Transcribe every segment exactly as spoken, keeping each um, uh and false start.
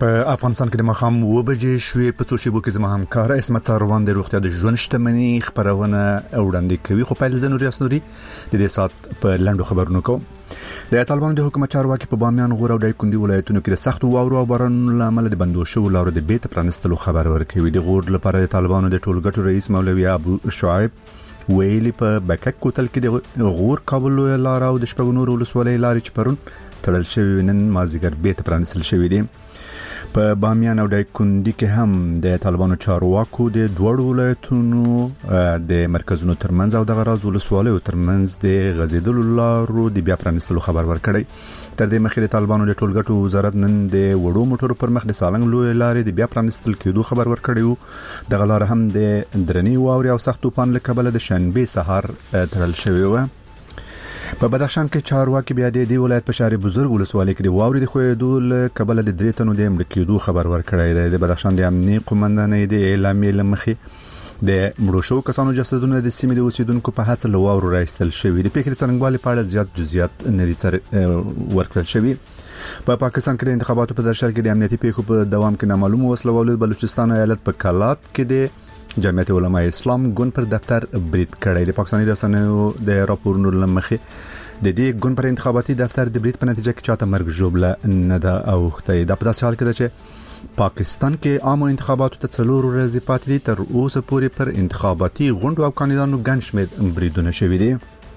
په افغانستان کې د مخام و بجې شوې په څو شیبو کې زما همکار اسمت ساروان د روغتیا د ژوند شتمنۍ خبرونه وړاندې کوي. خو په لزنوري اسنوري د دې سات په لاندو خبرونو کوم. د طالبانو د حکومت چارواکي په بامیان غور او دایکندي ولایتونو کې د سخت واورو او بارانونو لامل د بندو شو لارو د بیت پرانستلو خبر ورکوي. د غور لپاره د طالبانو د ټولګټو رئیس مولوي ابو شعیب ویلي په بکک کوتل کې د غور کابل لار او د شپږ نور ولسوالۍ لارې چپرون تړل شوی نن مازیګر بیت پرانستل شوی دی. په بامیان او دایکندي کې هم د طالبانو چارواکو د دوړو ولایتونو د مرکزونو ترمنځ او د غراز ولسوالۍ ترمنځ د غزیدلو لارو د بیا پرانستلو خبر ورکړی. تر دې مخکې د طالبانو د ټولګټو وزارت نن د وړو موټرو پر مخ د سالنګ لوی لارې د بیا پرانستل کېدو خبر ورکړی. د غلار هم د درنی واوري او سخت طوفان له کبله د شنبه سهار تړل شوی و. په بدخشان کې چارواکي بیا د دې ولایت په شهر بزرګ ولسوالۍ کې د واوري د خوېدو له کبله د درې تنو د مړ کېدو خبر ورکړی دی. د بدخشان د امنیتي قومندانۍ د اعلامیې لمخې د مړو شو کسانو جسدونه د سیمې د اوسیدونکو په هڅه له واورو راایستل شوی. د پیښې څرنګوالي په اړه زیات جزئیات نه دي ورکړل شوی. په پاکستان کې د انتخاباتو په درشل کې د امنیتي پیښو په دوام کې نامعلوم وسلوال بلوچستان ایالت په کلات کې د جمعیت علماء اسلام ګوند پر دفتر برید کړی. د پاکستاني رسنیو د راپورونو لمخې د دې ګوند پر انتخاباتي دفتر د برید په نتیجه کې چاته مرګ ژوبله نه ده اوخته. د په داسې حال کې ده چې پاکستان کې عامو انتخاباتو ته څلور ورځې پاتې دي. تر اوسه پورې پر انتخاباتي غونډو او کاندیدانو ګڼ شمېر بریدونه شوي دي.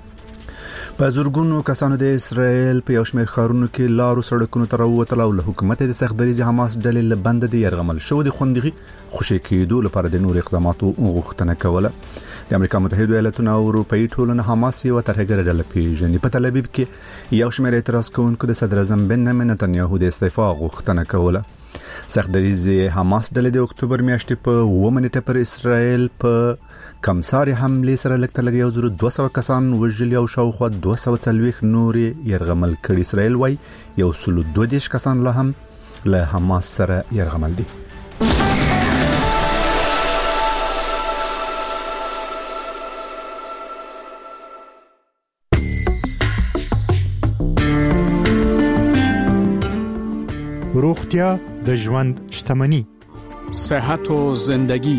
په زورګونو کسانو د اسرائیل په یو شمېر ښارونو کې لارو سړکونو ته راووتل او له حکومت د سخت دریځ حماس ډلې له بند د يرغمل شو د خوندغي خوشي کېدو لپاره د نور اقداماتو غوښتنه کوله. د امریکا متحده ایالاتونو او اروپאי ټولنه حماس یو ترهګر ډله پیژني. په تل ابیب کې یو شمېر اعتراض کوونکو د صدر اعظم بنیامین نتنیاهو د استعفا غوښتنه کوله. سخت دریځ حماس ډلې د اکتوبر میاشتې په اووه منټه پر اسرائیل په کمساري حمله سره لکه لګي یو زره دوه سوه کسان وژل او شاوخوا دوه سوه څلوېښت نورې يرغمل کړي. اسرائیل وايي یو سل دوه دیش کسان له هم له حماس سره يرغمل دي. روغتیا د ژوند شتمني. صحت و زندگی.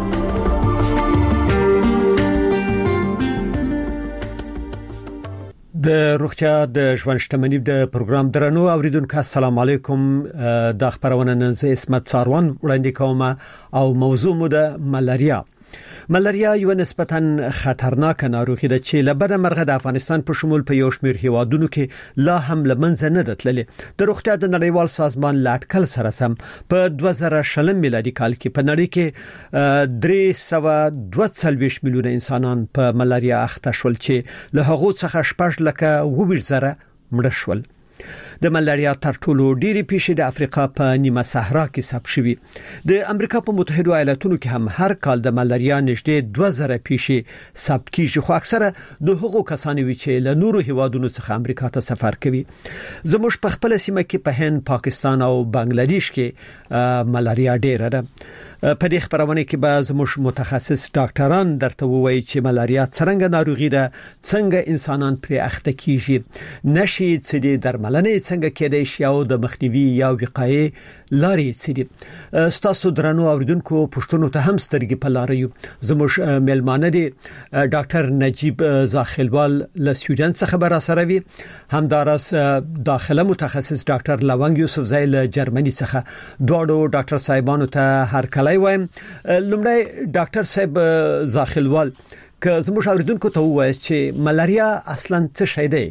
د روغتیا د ژوند شتمنۍ د پروګرام درنو اوریدونکو السلام علیکم. د خبرونه نن زه اسمت ساروان وړاندې کوم او موضوع مو د ملاریا. ملاریا یو نسبتاً خطرناک ناروغي ده چې لبنه مرغه د افغانستان په شمول په یو شمېر هیوادونو کې لا هم لمنځه نه دتللې. د روغتیا د نړیوال سازمان لاټکل سره سم په دوه زره شلم میلادي کال کې په نړۍ کې درې سوه دوه څلوېښت میلیونه انسانان په ملاریا اخته شول چې له هغو څخه شپږ لکه اووه زره مړه شول. د ملاریا تر ټولو ډېری پیښې د افریقا په نیمه صحرا کې ثبت شوې. د امریکا په متحده ایالاتونو کې هم هر کال د ملاریا نږدې دوه زره پیښې ثبت کیږي، خو اکثره د هغو کسانو وی چې له نورو هیوادونو څخه امریکا ته سفر کوي. زموږ په خپل سیمه کې په هند، پاکستان او بنگلاديش کې ملاریا ډېره ده. په دې خبرونه کې به زموږ متخصص ډاکټران درته وایي چې ملاریا څنګه ناروغي ده، څنګه انسانان پرې اخته کیږي، نشي څه دي، درملنه څنګه کېدای شي او د مخنیوي یا وقایې لارې څه دي. ستاسو درنو اوریدونکو پښتنو ته هم سترګې په لار یو. زموږ ملمانه دي ډاکټر نجیب زاخیلوال له سویډن څخه به را سره وي، همدارس داخله متخصص ډاکټر لونګ یوسف زای له جرمني څخه. دواړو ډاکټر صاحبانو ته هر کله وایم. لومړی ډاکټر صاحب زاخیلوال که زموږ اوریدونکو ته وایي چې ملاریا اصلا څه شی دی؟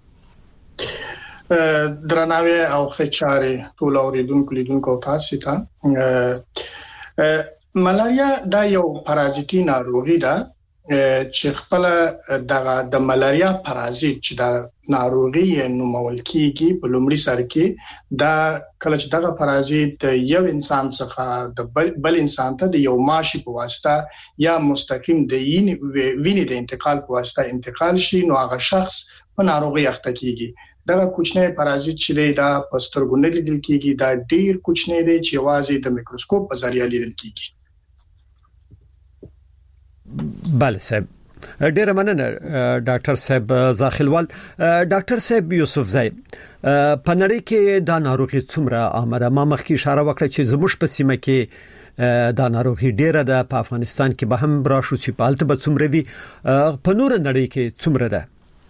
درناوی او خچاري ټول اوریدونکو لیدونکو تاسو ته ملاریا دا یو پارازیتي ناروغي ده چې خپل دغه د ملاریا پارازیت چې د ناروغي نومول کیږي په لومړي سر کې دا کله چې دغه پارازیت یو انسان څخه د بل انسان ته د یو ماشي په واسطه یا مستقیم د وینې د انتقال په واسطه انتقال شي، نو هغه شخص په ناروغي اخته کیږي. دغه کوچنی پارازیت چې دی دا په سترګو نه لیدل کیږي، دا ډیر کوچنی دی چې یوازې د میکروسکوپ په ذریعہ لیدل کیږي. بله صاحب، ډیره مننه ډاکټر صاحب زاخیلوال. ډاکټر صاحب یوسف زئی په نړۍ کې دا ناروغي څومره عامه ده؟ ما مخکې اشاره وکړه چې زموږ په سیمه کې دا ناروغي ډیره ده، په افغانستان کې به هم راشو چې په الته به څومره وي، په نور نړۍ کې څومره ده؟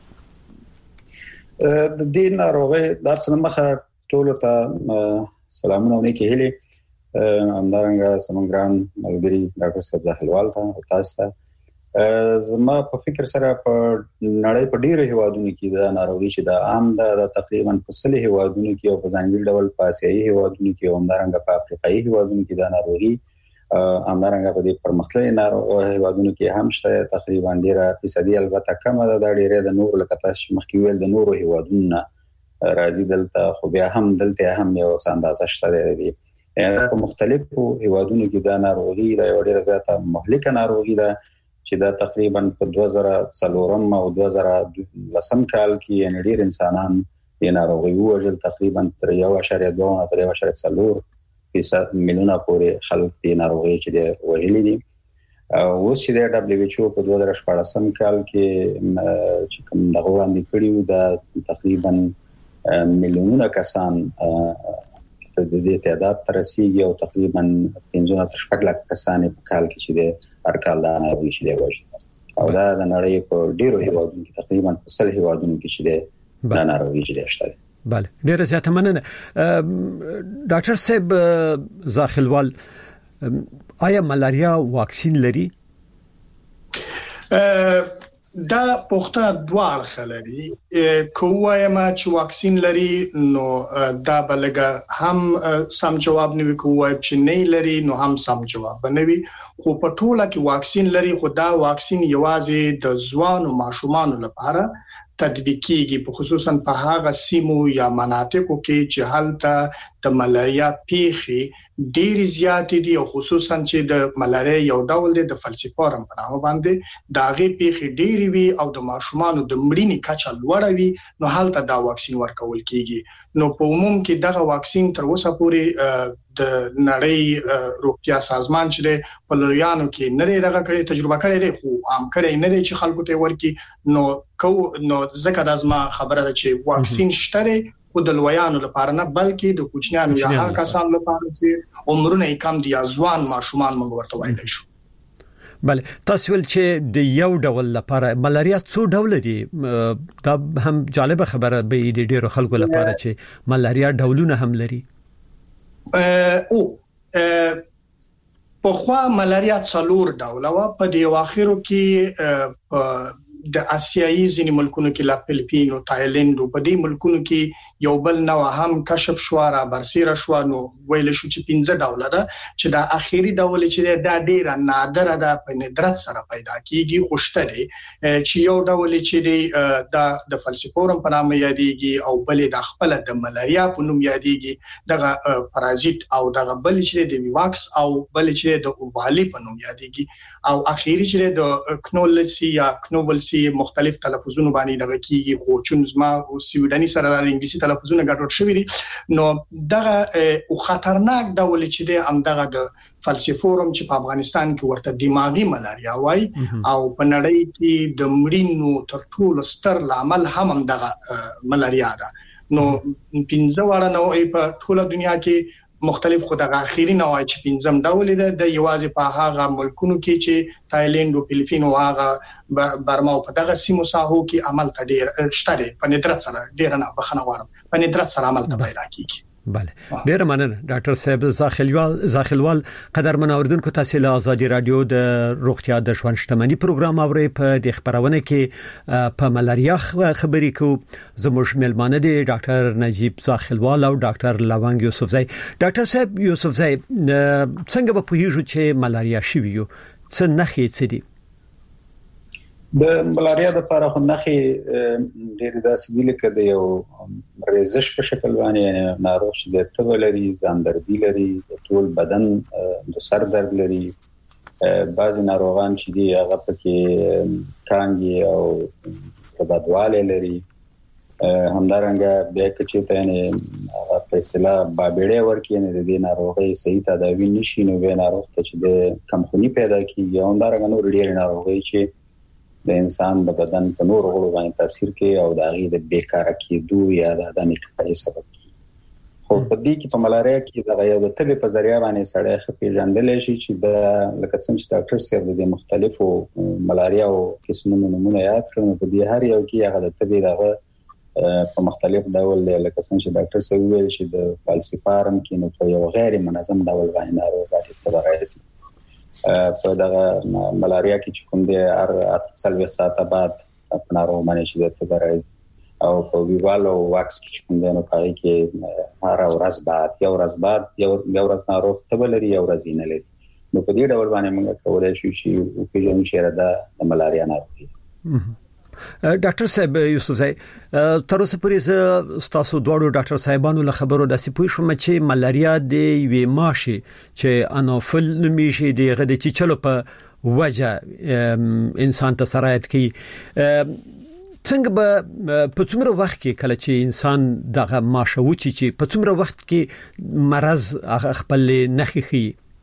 د دې ناروغي د څلمخه ټول ته سلامونه ونکي هلي همدارنګه سمګران ملګری ډاکټر صاحب زاخیلوال ته تاسو ته. زما په فکر سره په نړۍ په ډیرو هیوادونو کې دا ناروغي چې دا عام ده، تقریبا په سل هیوادونو کې او په ځانګړي ډول په آسیایي هیوادونو کې او همدارنګه په افریقایي هیوادونو کې دا ناروغي همدارنګه په دې پرمختللي ناروغ هیوادونو کې هم شته، تقریبا ډیره فیصدي البته کم ده، دا ډیره د نور لکه تاسو مخکې ویل د نورو هیوادونو راځي دلته، خو بیا هم دلته هم یو اندازه شته دی. په مختلفو هیوادونو کې دا ناروغي دا یو ډیره زیاته مهلکه ناروغي ده چې دا تقریبا په دوه زره څلورم او دوه زره لسم کال کې یعنی ډیر انسانان یې ناروغي وژل، تقریبا تر یو اعشاریه دوه تر یو اعشاریه څلور فیصد میلیونه پورې خلک دې ناروغي چې د وژلي دي. اوس چې د دبليو ایچ او په دوه زره شپږم کال کې چې کوم دغه وړاندې کړیو دا تقریبا میلیونه کسان د دې تعداد تر رسیدي او تقریبا پنځه تر شپږ لک کسان په کال کې چې د هر کال دا ناروغي چې دی وژل، او دا د نړۍ په ډیرو هیوادونو کې تقریبا په سل هیوادونو کې چې دی دا ناروغي چې دی شته. بله ډیره زیاته مننه. ډاکټر صاحب زاخیلوال، آیا ملاریا واکسین لري؟ دا پوښتنه دوه اړخه لري. کووایم چې واکسین لري نو دا بلګه هم سم جواب نه وي، کووایم چې نه لري نو هم سم جواب نه وي. خو په ټوله کې واکسین لري، خو دا واکسین یوازې د ځوانو ماشومان لپاره تطبیق کیږي، په خصوصا په هغه سیمو یا مناطقو کې چې هلته د ملاریا پیښې ډېر زیات دي او خصوصا چې د ملاریا یو ډول د فلسفورم په نامه باندې دا غي پیښې ډېری وي او د ماشومان د مړینې کچه لوړه وي، نو هلته دا واکسین ورکول کیږي. نو په عموم کې دغه واکسین تر اوسه پورې د نړۍ روغتیا سازمان چې په لویانو کې نه لري کړې تجربه کړې ده، خو عام کړې نه دي چې خلکو ته ورکی. نو کو نو ځکه د ازما خبره ده چې واکسین شته او د لویانو لپاره نه بلکې د کوچنیانو یا هر کسانو لپاره چې عمرونه کم دي یا ځوان ماشومان موږ ورته وایي شو. بله تاسو ول چې د یو ډول لپاره ملاریا څو ډول دي؟ دا هم جالب خبره به د ډیرو خلکو لپاره چې ملاریا ډولونه هم لري. او په خوا ملاریا څلور ډول او په دی واخرو کې د آسیایي ځینې ملکونو کې لا فلیپین او تایلند او په دې ملکونو کې یو بل نو هم کشف شو را برسیره شو، نو ویل شو چې پنځه ډول ده چې دا اخیری ډول چې دا ډیره نادره ده، په ندرت سره پیدا کیږي. خوشتري چې یو ډول چې دی دا د فلسفورم په نامه یادېږي او بل د خپل د ملاریا په نوم یادېږي، دغه پارازیت او دغه بل چې د ویواکس او بل چې د اووالی په نوم یادېږي، او اخیری چې د کنولسی یا کنوبلسی مختلف تلفظونه باندې دغه کیږي. خو چون زما او سویډني سره د انګلیسي تلفظونه ګډوډ شوي دي، نو دغه او خطرناک ډول چې دی هم دغه د فلسفورم چې په افغانستان کې ورته دماغي ملاریا وای او په نړۍ کې د مړینو تر ټولو ستر لامل هم دغه ملاریا ده. نو پنځه وړه نوې په ټوله دنیا کې مختلف خو دغه اخیری نوای چې پنځم ډول ده د یوازې په هغه ملکونو کې چې تایلند او فلیپین او هغه برما په دغه سیمو ساحو کې عمل ته ډیر شته، په ندرت سره ډیر نه بخنه وارم په ندرت سره عمل ته پیدا کیږي. بله ډیر مننه ډاکټر صاحب زاخیلوال زاخیلوال قدرمن اوردونکو تاسو له ازادي رادیو د روغتیا د ژوند شتمنۍ پروګرام اوري. په د خبرونه کې په ملاریا خبرې کو زموږ ملمانه دي ډاکټر نجیب زاخیلوال او ډاکټر لونګ یوسف زئی. ډاکټر صاحب یوسف زئی څنګه به پوهیږو چې ملاریا شوی یو؟ څه نښې څه دي؟ د ملاریا د لپاره خو نښې ډېر داسې دي لکه د یو ریزش په شکل باندې، یعنی ناروغ چې د تبه لري، ځاندردي لري، د ټول بدن د سر درد لري. بعضې ناروغان چې دي هغه پکې کانګې او بدوالی لري. همدارنګه بیا که چېرته یعنې هغه په اصطلاح بابېړی ورکړي، یعنې د دې ناروغۍ صحیح تداوي نشي، نو بیا ناروغ ته چې د کمخوني پیدا کېږي. همدارنګه نور ډېرې ناروغۍ چې د انسان د بدن په نور غړو باندې تاثیر کوي او د هغه د بیکاره کېدو یا د عدم کفایت سبب کیږي. خو په دې کې په ملاریا کې د یو د تبې په ذریعہ باندې سړی خپې ژوندل شي چې د لکه څنګه چې ډاکټر صاحب د مختلفو ملاریا او قسمونو نمونه یاد کړو په دې هر یو کې هغه د تبې دغه په مختلف ډول لکه څنګه چې ډاکټر صاحب ویل چې د فالسیپارم کې نو په یو غیر منظم ډول باندې ناروغي تبه راځي. په دغه ملاریا کې چې کوم دی هر اتصال ساعت بعد په ناروغ باندې چې د تبه راځي او په ویوالو واکس کې کوم دی نو پای کې هر ورځ بعد یو ورځ بعد یو یو ورځ ناروغ تبه لري یو ورځ نه لري. نو په دې ډول باندې موږ کولای شو چې په جون شهر د ملاریا ناروغي. ډاکټر صاحب یوسف صاحب تر اوسه پورې تاسو دوړو ډاکټر صاحبانو له خبرو د سپوږ شوم چې ملاریا د وی ماشي چې انوفل نومي شي د غدي چې چلو په وجه انسان ته سرایت کوي. څنګه به په څومره وخت کې کله چې انسان دغه ماشه وچی چې په څومره وخت کې مرز خپل نخي خي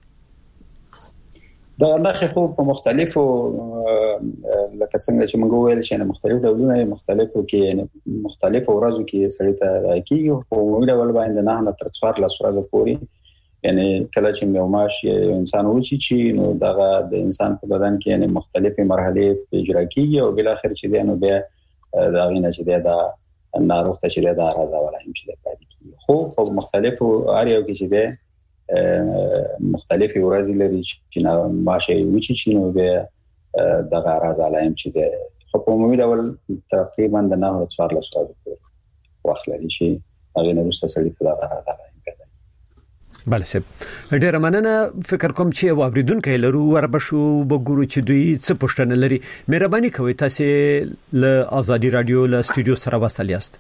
دا نخي خو په مختلفو لکه څنګه چې موږ ویل چې مختلف ډولونه مختلفو کې مختلفو ورځو کې سړی ته کیږي او موږ ډول باندې نه نه تر څوار لاس ورځې پورې یعنی کله چې یو ماش انسان وچی چې نو دغه د انسان په بدن کې یعنی مختلفې مرحله اجرا کیږي او بل اخر چې دی نو بیا دا غینه چې دا ناروغ ته چې دا راځه ولا هم چې دا کوي. خو په مختلفو اړیو کې چې ده مختلفې ورځې لري چې ماشه وچی چې نو به دا راځه ولا هم چې ده خو په عمومي ډول تقریبا د نه څوار لس ورځې وخت لري چې هغه نه رسته سړي ته دا راځه ولا هم کوي. بله سب ډیر مننه. فکر کوم چې واوریدونکو لرو وربشو وګورو چې دوی څه پوښتنه لري. مهرباني کوئ تاسو له ازادي رادیو له استودیو سره وصل یاست.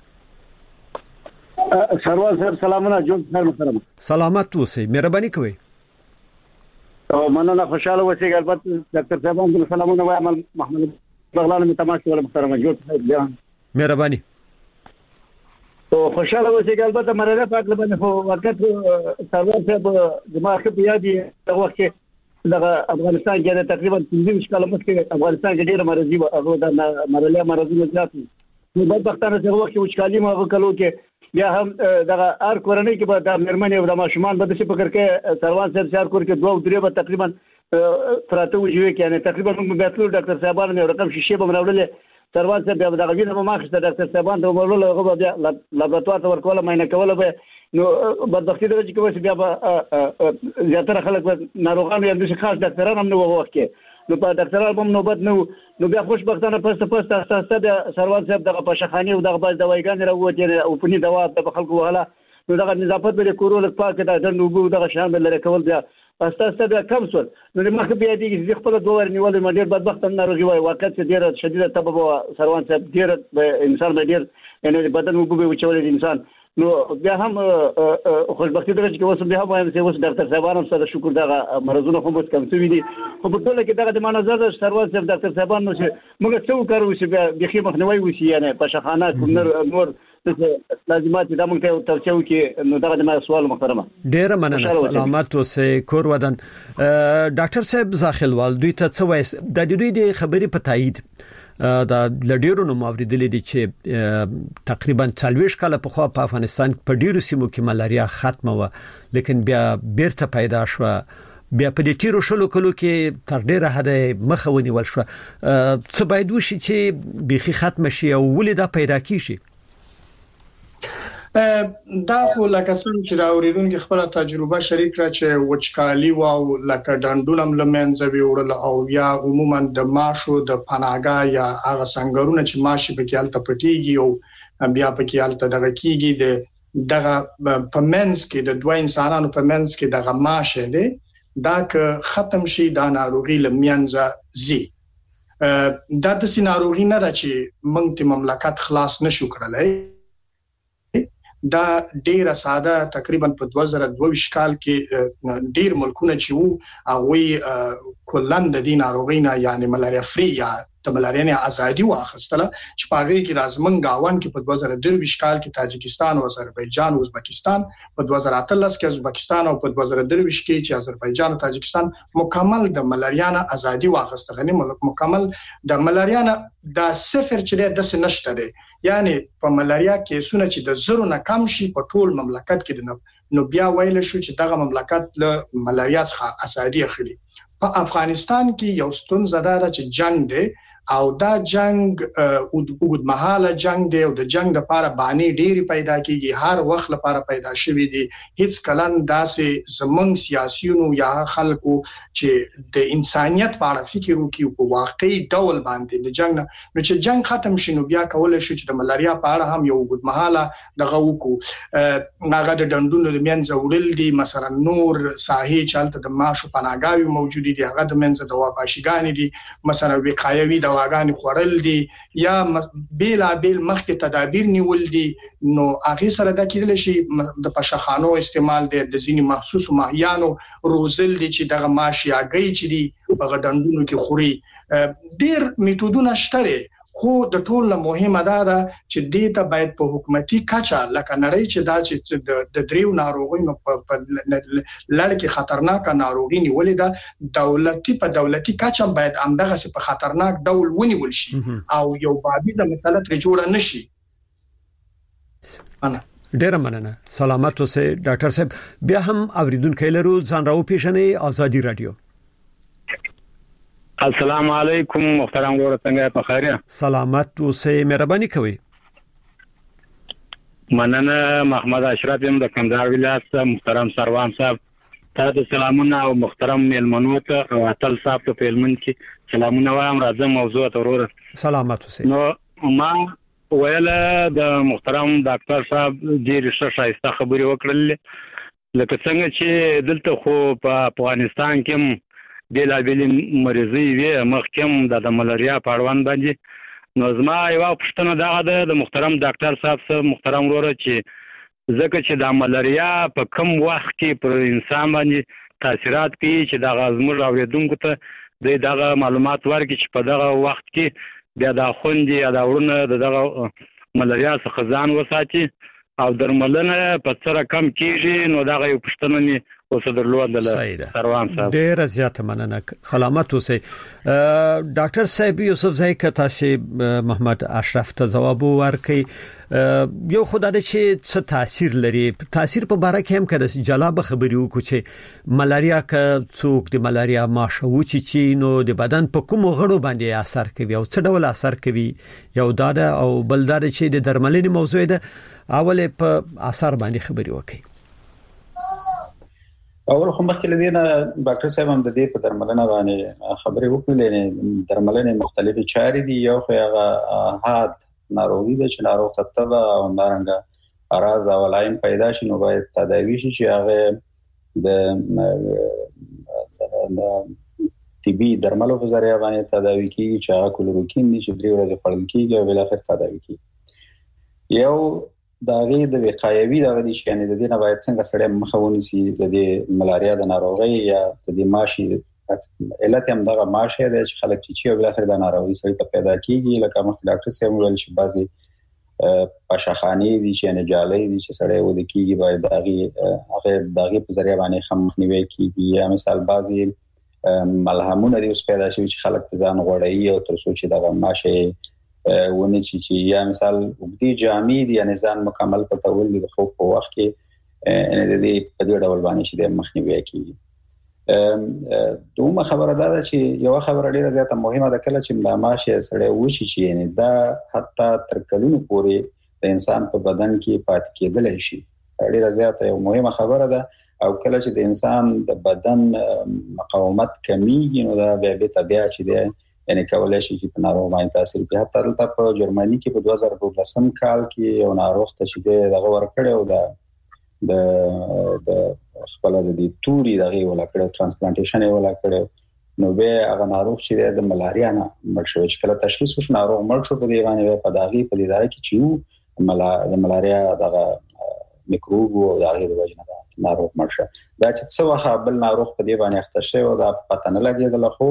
سروان صاحب سلامونه جوړ محترم سلامت اوسئ. مهرباني کوئ. او مننه خوشاله اوسئ. البته ډاکټر صاحب سلامونه وایم محمد بغلان می تماس ولا محترم جوړ بیان مهرباني تو خوشاله اوسئ. البته مرحله پاک لبنه په وخت سروان صاحب دماغ په یادي د وخت کې د افغانستان کې تقریبا پنځه کال مخکې افغانستان کې ډېر مرضی او د مرحله مرضی زیات نو په پښتانه څخه وخت چې کالي ما وکړو کې بیا هم د ار کورنۍ کې به د مرمنې او د ماشومان به د څه فکر کې سروان صاحب څار کور کې دوه درې به تقریبا پراته وجوي کې نه تقریبا موږ به ټول ډاکټر صاحبانو نه رقم شیشه به راوړل. سروان صاحب بیا دغه وینه ما خسته ډاکټر صاحبان ته ومرول هغه بیا لابراتوار ته ورکول مینه کوله به نو بدبختی درته چې کوم بیا زیاتره خلک ناروغان یا د خاص ډاکټران هم نو وخت کې نو په ډاکټرانو هم نوبت نو نو بیا خوشبختانه پسته پسته اساسه بیا سروان صاحب دغه پښخانی او دغه باز دوايګان راووتې او په ني دوا د خلکو وهله نو دغه نظافت به کورول پاک د دنو دغه شان بل لري کول بیا اساسه بیا کم سول نو مخ بیا دي چې خپل دوه نیول ما ډیر بدبخت ناروغي وای واقعیت ډیره شدیده تبه سروان صاحب ډیر انسان به ډیر یعنی بدن وګوي وچول انسان نو بیا هم خوشبختی درته چې اوس بیا هم وایم چې اوس ډاکټر صاحبانو سره شکر دغه مرزونه خو بس کم شوی دي خو په ټول کې دغه د منظر د سروان صاحب ډاکټر صاحبانو چې موږ څه وکړو چې بیا بخي مخنوي وسی یعنی په شخانات کوم نور لازمات د موږ ته توچو کې نو دغه د سوال محترمه ډیر مننه. سلامت اوسئ. کور ودان ډاکټر صاحب زاخلوال دوی ته څه وایي د دوی د خبرې په تایید دا لډیرو نو موریدل دي چې تقریبا چالويش کاله په خو په افغانستان په ډیرو سیمو کې ملاریا ختمه و لیکن بیا بیرته پیدا شو بیا په دې تیرو شلو کلو کې تر ډیره حد مخه ونیول شو. څه باید وشي چې بيخي ختم شي او ولې دا پیدا کیږي؟ دا خو لکه څنګه چې دا اوریدونکو خپل تجربه شریک کړه چې وچکالي واو لکه ډانډونم لمنځوي وړل او یا عموما د ماشو د پناګا یا هغه څنګهونه چې ماشي په کېالت پټيږي او بیا په کېالت دغه کیږي د دغه پمنس کې د دوه انسانانو پمنس کې دغه ماشه دی دا که ختم شي دا ناروغي لمنځه زی دا د سيناروغي نه را چې موږ ته مملکت خلاص نشو کړلای. دا ډیره ساده تقریبا په دوه زره دوه کال کې ډیر ملکونه چې وو هغه کلن د دین ناروغینا یعنی ملاریا فری یا د ملاریا نه ازادي واخیستله چې پاغي کې رازمن گاوان کې په دوه زره درویشت کال کې تاجکستان او آذربایجان او ازبکستان په دوه زره اتلس کې ازبکستان او په دوه زره درویشت کې چې آذربایجان او تاجکستان مکمل د ملاریا نه ازادي واخیستله نه مکمل د ملاریا نه د صفر چې د نشته دی یعنی په ملاریا کیسونه چې د زرو نه کم شي په ټول مملکت کې نو بیا ویل شو چې دغه مملکت له ملاریا څخه ازادي اخلي په افغانستان کې یو ستونزه ده چې جنگ دی او دا جنگ اوږد مهاله جنگ دی او د جنگ لپاره باندې ډېری پیدا کیږي هر وخت لپاره پیدا شوی دی هیڅ کلن داسې زمون سیاسيونو یا خلکو چې د انسانيت په اړه فکر وکړي په واقعي ډول باندې د جنگ نو چې جنگ ختم شینو بیا کولای شو چې د ملاریا په اړه هم یو اوږد مهاله دغه وکړو هغه د دندونو د منځ وړل دي مثلا نور ساحې چالت د ماشو پناګاوي موجود دي هغه د منځ د واباشګانی دي مثلا وقایوي دواګانې خورل دي یا بیل بیل مخکې تدابیر نیول دي نو هغه سره د کېدل شي د پشخانو استعمال دي د ځینی مخصوص ماهیانو روزل دي چې دغه ماشي اگې چې دي په غډندونو کې خوري ډیر میتودونه شته خو د ټول له مهمه ده چې دیتا باید په حکومتي کچه لکه نړۍ چې دا چې د دریو ناروغیو په لړ کې خطرناک ناروغي نیولې ده دولتي په دولتي کچه باید همدغه په خطرناک ډول ونیول شي او یو بابي د مسله تر جوړه نشي. انا ډیر مننه سلامت اوسه ډاکټر صاحب بیا هم اوریدونکو لرو ځان راو پیښنې ازادي رادیو. السلام علیکم محترم ګور څنګه په خیر سلامت اوسه مهرباني کوي. مننه محمد اشرف يم د کندهار ولایت محترم سروان صاحب ته د سلامونه او محترم ملمنو ته او اتل صاحب ته پیلمن کې سلامونه وایم راځم موضوع ته وروره سلامت اوسه. نو ما ویل د محترم ډاکټر صاحب ډیر ښه خبرې وکړل لکه څنګه چې دلته خو په افغانستان کې بیل بیل مریضي وي مخکم د ملاریا په اړوند باندې نو زما یو پښتنه دا د محترم ډاکټر صاحب سره محترم وروره چې ځکه چې د ملاریا په کم وخت کې پر انسان باندې تاثیرات کوي چې د غزمر اوریدونکو ته د دغه معلومات ورکړي چې په دغه وخت کې بیا د خوندې یا د ورونه دغه ملاریا څخه ځان وساتي او درملنه په سره کم کیږي نو دغه یو پښتنه نه اوسه درلودل سروان صاحب ډیر زیاته مننه سلامت اوسه. ډاکټر صاحب یوسف زای کته چې محمد اشرف ته جواب ورکړي یو خدای چې څه تاثیر لري تاثیر په باره کې هم کړه جلاب خبري وکړي چې ملاریا که څوک د ملاریا ماشه وچی چې نو د بدن په کوم غړو باندې اثر کوي او څه ډول اثر کوي یو داده او بل داده چې د درملنې موضوع ده اوله په اثر باندې خبري وکړي. اول خو مخکې لدينا ډاکټر صاحب هم د دې په درملنه باندې خبرې وکړلې نه درملنه مختلفې چارې دي یو خو هغه حاد ناروغي ده چې ناروغ تتبع او نارنګ اراز او لاین پیدا شي نو باید تداوی شي چې هغه د طبي درملو په ذریعہ باندې تداوی کیږي چې هغه کلوروکین دي چې درې ورځې خوړل کیږي او بل اخر تداوی کیږي. یو دا غي د وقایوي دغه دي چې یعنی د دې نه باید څنګه سړی مخاوني سي د دې ملاریا د ناروغي یا د دې ماشي علت هم دغه ماشه ده چې خلک چې بل اخر د ناروغي سره ته پیدا کیږي لکه مخ ډاکټر سیم ویل چې بعضي پاشخانی دي چې نه جالي دي چې سړی ود کیږي باید دغه هغه دغه په ذریعہ باندې خمخنیوي کیږي یا مثال بعضي ملهمونه دي اوس پیدا شوي چې خلک په ځان غوړی او تر څو چې دغه ماشه ونه چې چې یا مثال وګړي جامې دي یا نظام مکمل پټول دي خو په وخت کې ان د دې په دې ډول باندې چې د مخنیوي کیږي. دومره خبره ده چې یو خبره ډیره زیاته مهمه ده کله چې د ماشه سره وشي چې یعنی دا حتی تر کلونو پورې د انسان په بدن کې پات کېدل شي ډیره زیاته یو مهمه خبره ده او کله چې د انسان د بدن مقاومت کمیږي نو دا به طبيعت چې ده یعنی کولای شي چې په ناروغ باندې تاثیر کوي. حتی دلته په جرمني کې په دوه زره دولسم کال کې یو ناروغ ته چې دغه ورکړی او د د د خپل د دې توري دغه ولکړه ترانسپلانټیشن یې ولکړه نو به هغه ناروغ چې د ملاریا نه مړ شو چې کله تشخیص وشو ناروغ مړ شو په دی باندې په داغي په دی ځای کې چې ملا د ملاریا دغه میکروب او دغه د وجنه ناروغ مړ شو. دا چې څه وخت بل ناروغ په دی باندې اخته شو او دا پته نه لګیدل خو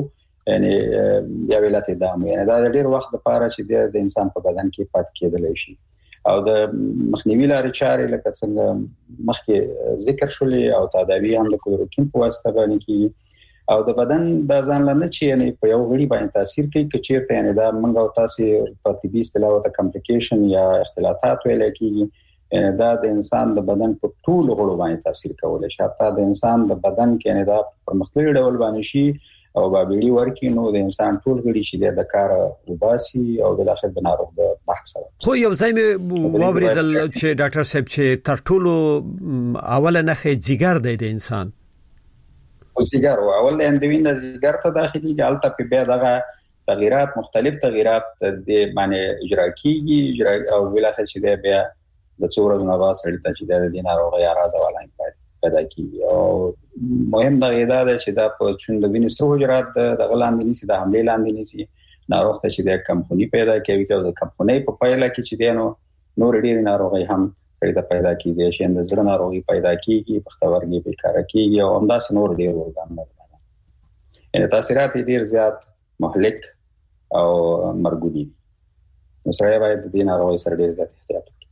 یعنی یا ویلات دام یعنی دا ډیر وخت لپاره چې د انسان په بدن کې پات کېدل شي او د مخنیوي لارې چارې لکه څنګه مخکې ذکر شولې او تداوی هم د کلوروکین په واسطه باندې کې او د بدن د ځان لنه چې یعنی په یو غړي باندې تاثیر کوي چې چیرته یعنی دا منګو تاسو په طبي اصطلاح ته کمپلیکیشن یا اختلاطات ویل کېږي دا د انسان د بدن په ټول غړو باندې تاثیر کوي شاته د انسان د بدن کې یعنی دا پرمختللي ډول باندې شي او بابېړي ورکی نو د انسان ټول غړي چې د کار وباسي او د اخر د ناروغ د بحث خو یو ځای مې واوریدل چې ډاکټر صاحب چې تر ټولو اوله نه ځیګر دی د انسان او سیګار او اول اندوین د سیګار ته داخلي حالت په بیا دغه تغیرات مختلف تغیرات د معنی اجرا کیږي اجرا او بلاخره چې د بیا د څورو نه واسطه لته چې د دینه راغی اراده ولا پیدا کیږي او مهم دا غیدا ده چې دا په چون د وینې سره حجرات د غلاندې نسی د حمله لاندې نسی ناروغ ته چې د کمپونی پیدا کوي او د کمپونی په پایله کې چې دینو نور ډیر ناروغي هم پیدا پیدا کیږي چې د زړه ناروغي پیدا کیږي پښتورګي به کار کوي او همداسې نور ډیر ورګان نه ان تاثیرات ډیر زیات مهلک او مرګونی دي نو سره باید د ناروغي سره ډیر زیات احتیاط وکړي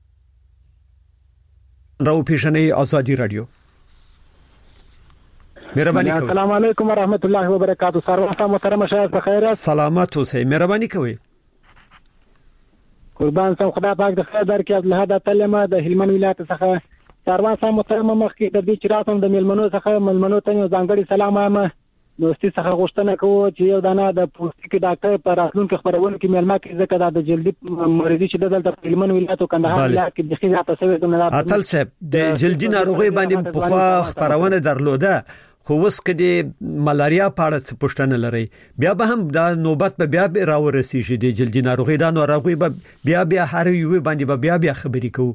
راو پیژنې ازادي رادیو مهرباني کوئ السلام علیکم ورحمت الله وبرکاتہ سروانه محترم شاه بخیر سلامات اوسئ مهرباني کوئ قربان سم خدا پاک د خیر درکې الله د تلمه د هلمند ولایت څخه سروان سم محترم مخکې د دې چراتم د ملمنو څخه ملمنو ته ځانګړي سلام وایم نو ستې څخه غوښتنه کوو چې یو دانه د پوستکي ډاکټر پر راتلونکو خبرونه کې ملما کې ځکه د جلدي مریضي چې دلته په هلمند ولایت او کندهار ولایت کې د خېزه تاسو ته اتل صاحب د جلدي ناروغي باندې په خوا خبرونه درلوده خو اوس کدي ملاریا پاړه څه پښتنه لري بیا به هم د نوبت په بیا به راورسیږي د جلدي ناروغي دا ناروغي به بیا بیا هر یو باندې به بیا بیا خبرې کوو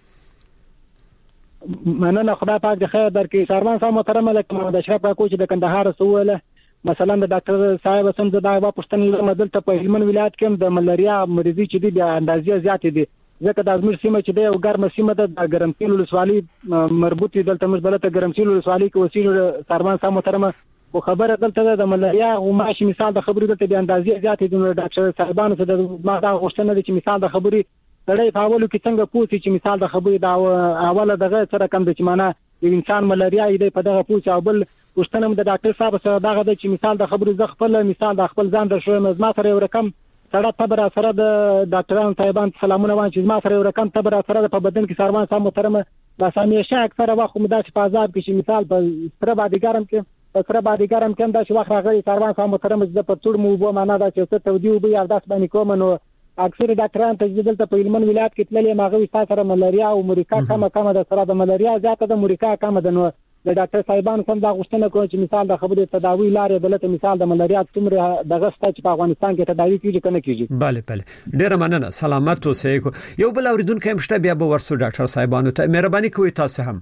مننه خدا پاک د خیر درکې سروان صاحب محترم ملک محمد اشرف راکو چې د کندهار سوله مثلا د ډاکټر صاحب سم زدا غوا پښتنه مدل ته په هلمند ولایت کې د ملاریا مریضي چې دی بیا اندازې زیات دي ځکه د ازمیر سیمه چې دی او ګرمه سیمه ده د ګرمسیل ولسوالي مربوط دي دلته مزبلته ګرمسیل ولسوالي کې وسیله سروان صاحب محترم خو خبره دلته د ملاریا او ماشي مثال د خبرې دلته بیا اندازې زیات دي د ډاکټر صاحبانو څخه د ما دا غوښتنه دي چې مثال د خبرې سړی په اولو کې څنګه پوښتې چې مثال د خبرې دا اوله دغه سره کم د چې معنا د انسان ملاریا دی په دغه پوښتنه او بل پوښتنه د ډاکټر صاحب سره دغه د چې مثال د خبرې ز خپل مثال د خپل ځان د شوم زما سره یو رقم سره تبر سره د ډاکټرانو صاحبان سلامونه وان چې زما سره یو رقم تبر سره په بدن کې سروان صاحب محترم دا سامیشه اکثره وخت مدا چې په عذاب کې چې مثال په سره باندې ګرم کې په سره باندې ګرم کې دا چې وخت راغلی سروان صاحب محترم د په ټول مو بو معنا دا چې څه تودي وبي او داس باندې کوم نو اکثر ډاکټران ته دلته په هلمند ولایت کې تللې ماغوي تاسو ملاریا او مریکا کمه کمه د سره د ملاریا زیاته د مریکا کمه ده نو د ډاکټر صاحبان کوم دا غوښتنه کوي چې مثال د خبرې تداوی لارې دلته مثال د ملاریا څومره دغه ست چې په افغانستان کې تداوی کیږي کنه کیږي bale bale ډیر مننه سلامت اوسئ یو بل اوریدونکو هم شته بیا به ورسو ډاکټر صاحبانو ته مهرباني کوئ تاسو هم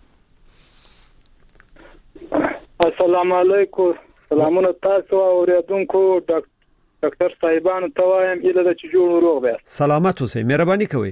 السلام علیکم سلامونه تاسو اوریدونکو ډاکټر ډاکټر صاحبانو ته وایم اله د چجوړ روغ بیا سلامت اوسئ مهرباني کوئ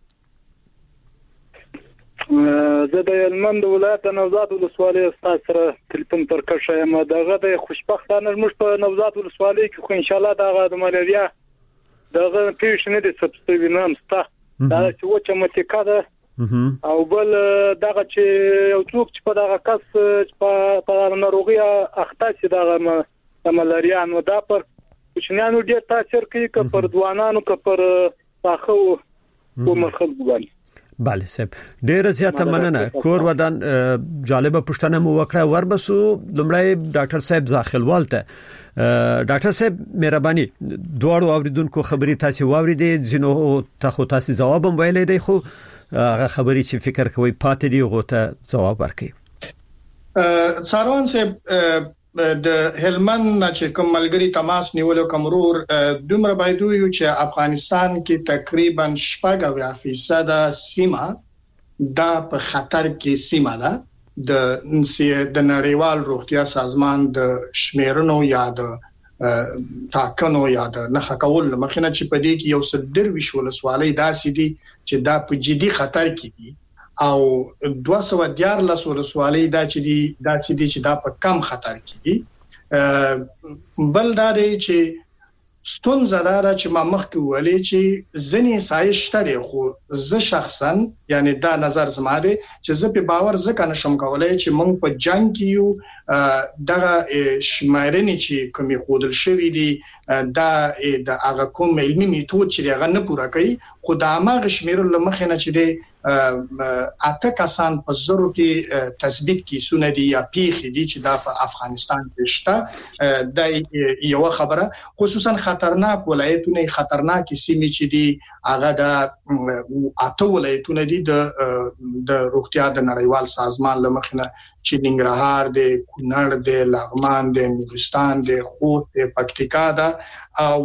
زه د هلمند ولایت نوزاد ولسوالۍ استاد سره تلیفون پر کښه یم دغه د خوشبختانه موږ په نوزاد ولسوالۍ کې خو ان شاء الله دغه د ملاریا دغه پیښ نه دي سبسټوي نام ستا دا چې وچه متیکا ده او بل دغه چې یو څوک چې په دغه کس په ناروغي اخته شي دغه د ملاریا نو دا پر کوچنیانو ډېر تاثیر کوي که پر ځوانانو که پر پاخو کوم خلکو باندې bale صاحب ډیر زیاته مننه کور ودان جالبه پښتنه مو وکړه وربسو لمړی ډاکټر صاحب ځاخلوال ته ډاکټر صاحب مهرباني دوړو اوریدونکو خبري تاسو واوریدې زینو ته خو تاسو جواب هم ویلې دی خو هغه خبري چې فکر کوي پاتې دی غوته جواب ورکړي ساروان صاحب د هلمند چې کوم ملګری تماس نیولو کومرور دومره بایدو یو چې افغانستان کې تقریبا شپږ فیصد سیمه دا په خطر کې سیمه ده د د نړیوال روغتیا سازمان د شمیرنو یا د تاکنو یا د نخښه کول مخینه چې په دې کې یو صدر وشول سوالي داسې دي چې دا په جدي خطر کې دي او دوه سوه دیارلس ولسوالۍ دا چې دي دا چې دي چې دا په کم خطر کې دي بل دا دی چې ستون زړه چې ما مخکې ویلې چې ځنې سایش ترې خو زه شخصا یعنی دا نظر زما دی چې زه په باور ځکه نشم کولای چې موږ په جنگ کې یو دغه شمارنې چې کومې خودل شوې دي دا د هغه کوم علمي میتود چې هغه نه پوره کوي خو دا هغه شمیرل مخې نه چې دی اته کسان په زرو کې تثبیت کې سونه دي یا پیخي دي چې دا په افغانستان کې شته د یو خبره خصوصا خطرناک ولایتونه خطرناک سیمې چې دي هغه د اته ولایتونه دي د د روغتیا د نړیوال سازمان لمخنه چې ننګرهار د کونړ د لغمان د نورستان د خوست د پکتیکا دا او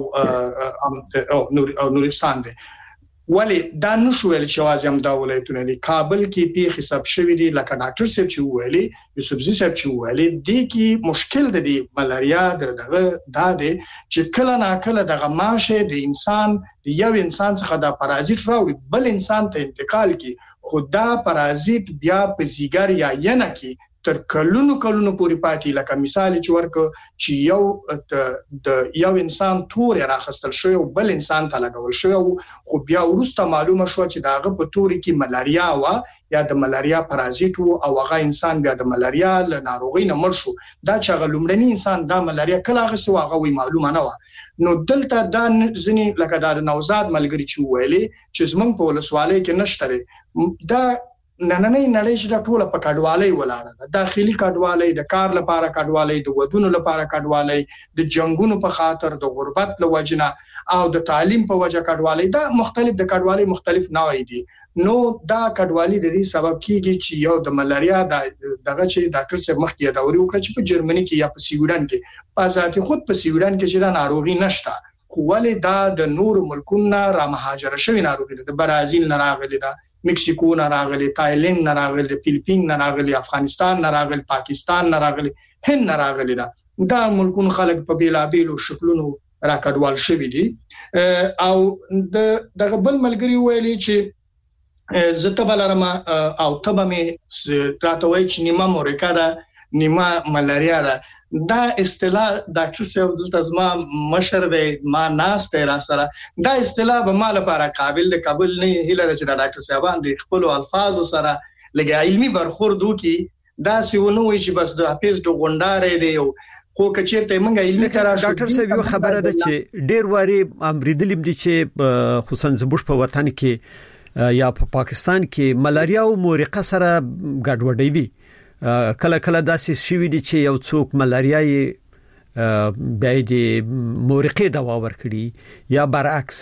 او نورستان د ولی دا نشویل چې وازم دا ولایتونه دي کابل کې پیښ حساب شوی دي لکه ډاکټر صاحب چې ویلي یوسف زی صاحب چې ویلي دي کې مشکل دی ملاریا دغه دا دی چې کله نا کله دغه ماشه د انسان یو انسان څخه دا پرازیت راوړي بل انسان ته انتقال کی خدا پرازیت بیا په زیګر یا ینه کې تر کلونو کلونو پورې پاتې لکه مثال چې ورکو چې یو د یو انسان تور راخستل شوی او بل انسان ته لګول شوی خو بیا ورسته معلومه شو چې داغه په توري کې ملاریا و یا د ملاریا پرازیت او هغه انسان بیا د ملاریا له ناروغۍ نه مړ شو دا چې غلومړنی انسان دا ملاریا کله غوښتو هغه وی معلومه نه و نو دلته دا ځنی لکه دا نوزاد ملګری چې ویلي چې زمونږ په ولسوالۍ کې نشته دا نننې نړۍ چې د ټوله په کډوالۍ ولاړه ده داخلي کډوالۍ د کار لپاره کډوالۍ د ودونو لپاره کډوالۍ د جنگونو په خاطر د غربت لوجنه او د تعلیم په وجه کډوالۍ دا مختلف د کډوالۍ مختلف نوعې دي نو دا کډوالۍ د دې سبب کیږي چې یو د ملاریا دغه چې ډاکټر صاحب مخکې دا وری وکړ چې په جرمني کې یا په سویډن کې په ذاتي خود په سویډن کې چې دا ناروغي نشته خو ولې دا د نور ملکونو را مهاجر شوی ناروغي ده د برازیل نه راغلي ده مکسیکو نه راغلي تایلند نه راغلي فلیپین نه راغلي افغانستان نه راغلي پاکستان نه راغلي هند نه راغلي دا دا ملکونو خلک په بیلابیلو شکلونو راکډوال شوی دي او د دغه بل ملګری ویلي چې زته بلرما او تبه می راتوي چې نیمه مورکا ده نیمه ملاریا ده دا اصطلاح ډاکټر صاحب دلته زما مشر دی ما ناس ته را سره دا اصطلاح به مال لپاره قابل د قبول نه هله چې ډاکټر صاحبان د خپل الفاظ سره لګي علمي برخورد وکي دا سیونه وي چې بس د حافظ د غونډارې دی خو کچیرته موږ علمي ترا ډاکټر صاحب یو خبره ده چې ډیر واري امریدلیم دي چې خصوصا زموږ په وطن کې یا په پاکستان کې ملاریا او مورقه سره ګډوډي وي کله کله داسې شوی دي چې یو څوک ملاریا یې بیا د مورقه دوا ورکړي یا برعکس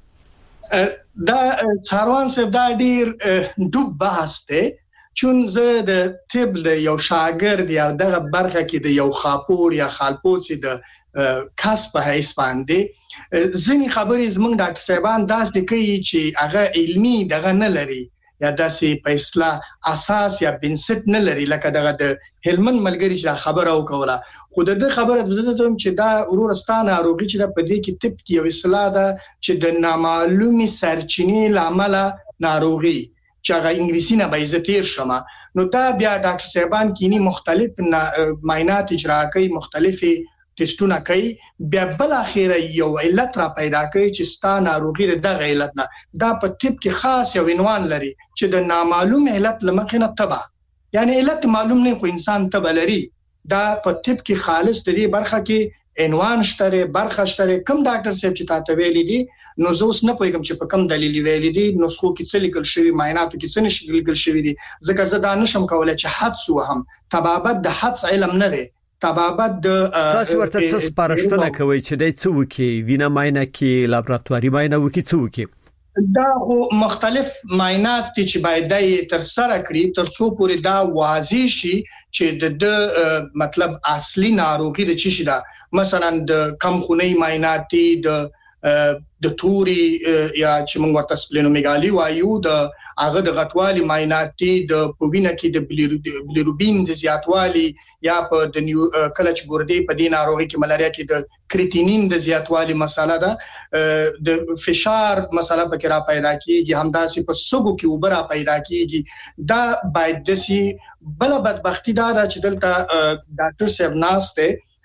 دا چاروان صاحب دا ډیر ډوب بحث دی چون زه د طب د یو شاګرد یا دغه برخه کې د یو خاپور یا خالپوڅ د کسب هیڅ باندې ځینې خبرې زموږ ډاکټر صاحبان داسې کوي چې هغه علمي دغه نه لري یا داسې په اصطلاح اساس یا بنسټ نه لري لکه دغه د هلمن ملګری چې خبره وکوله خو د خبره د زده ته چې دا ورورستانه اروغي چې په دې کې تپ کې یو اصطلاح ده چې د نامعلومي سرچینې لامل ناروغي چې هغه انګلیسي نه به عزتیر شمه نو دا بیا ډاکټر صاحبان کینی مختلف معاینات اجرا کوي مختلفي ټیسټونه کوي بیا بل اخیره یو علت را پیدا کوي چې ستاسو ناروغي دغه علت نه دا په طب کې خاص یو عنوان لري چې د نامعلوم علت لمخینه تبع یعنی علت معلوم نه خو انسان تبع لري دا په طب کې خالص د دې برخه کې عنوان شته برخه شته کوم ډاکټر صاحب چې تاسو ویلي دي نو زه اوس نه پوهیږم چې په کوم دلیل ویلي دي نو څو کې څه لیکل شوی معایناتو کې څه نشي لیکل شوی دي ځکه زه دا نشم کولای چې حدس وهم تبابت د حدس علم نه دی تبابت د تاسو ورته څه سپارښتنه کوي چې دای څه وکي وینا معاینه کې لابراتواري معاینه وکي څه وکي دا مختلف معاینات چې باید د تر سره کړی تر څو پورې دا واضح شي چې د مطلب اصلي ناروغي د چی شي دا مثلا د کم خونی معاینات د د توري یا چې موږ ورته سپلینومیګالي وایو د هغه د غټوالي معاینات د پوینه کې د بلیروبین د زیاتوالي یا په د کله چې ګردې په دې ناروغي کې ملاریا کې د کریټینین د زیاتوالي مسله ده د فشار مسله پکې را پیدا کیږي همداسې په سګو کې وبرا پیدا کیږي دا باید د سي بل بدبختی دا چې دلته ډاکټر صاحب ناشته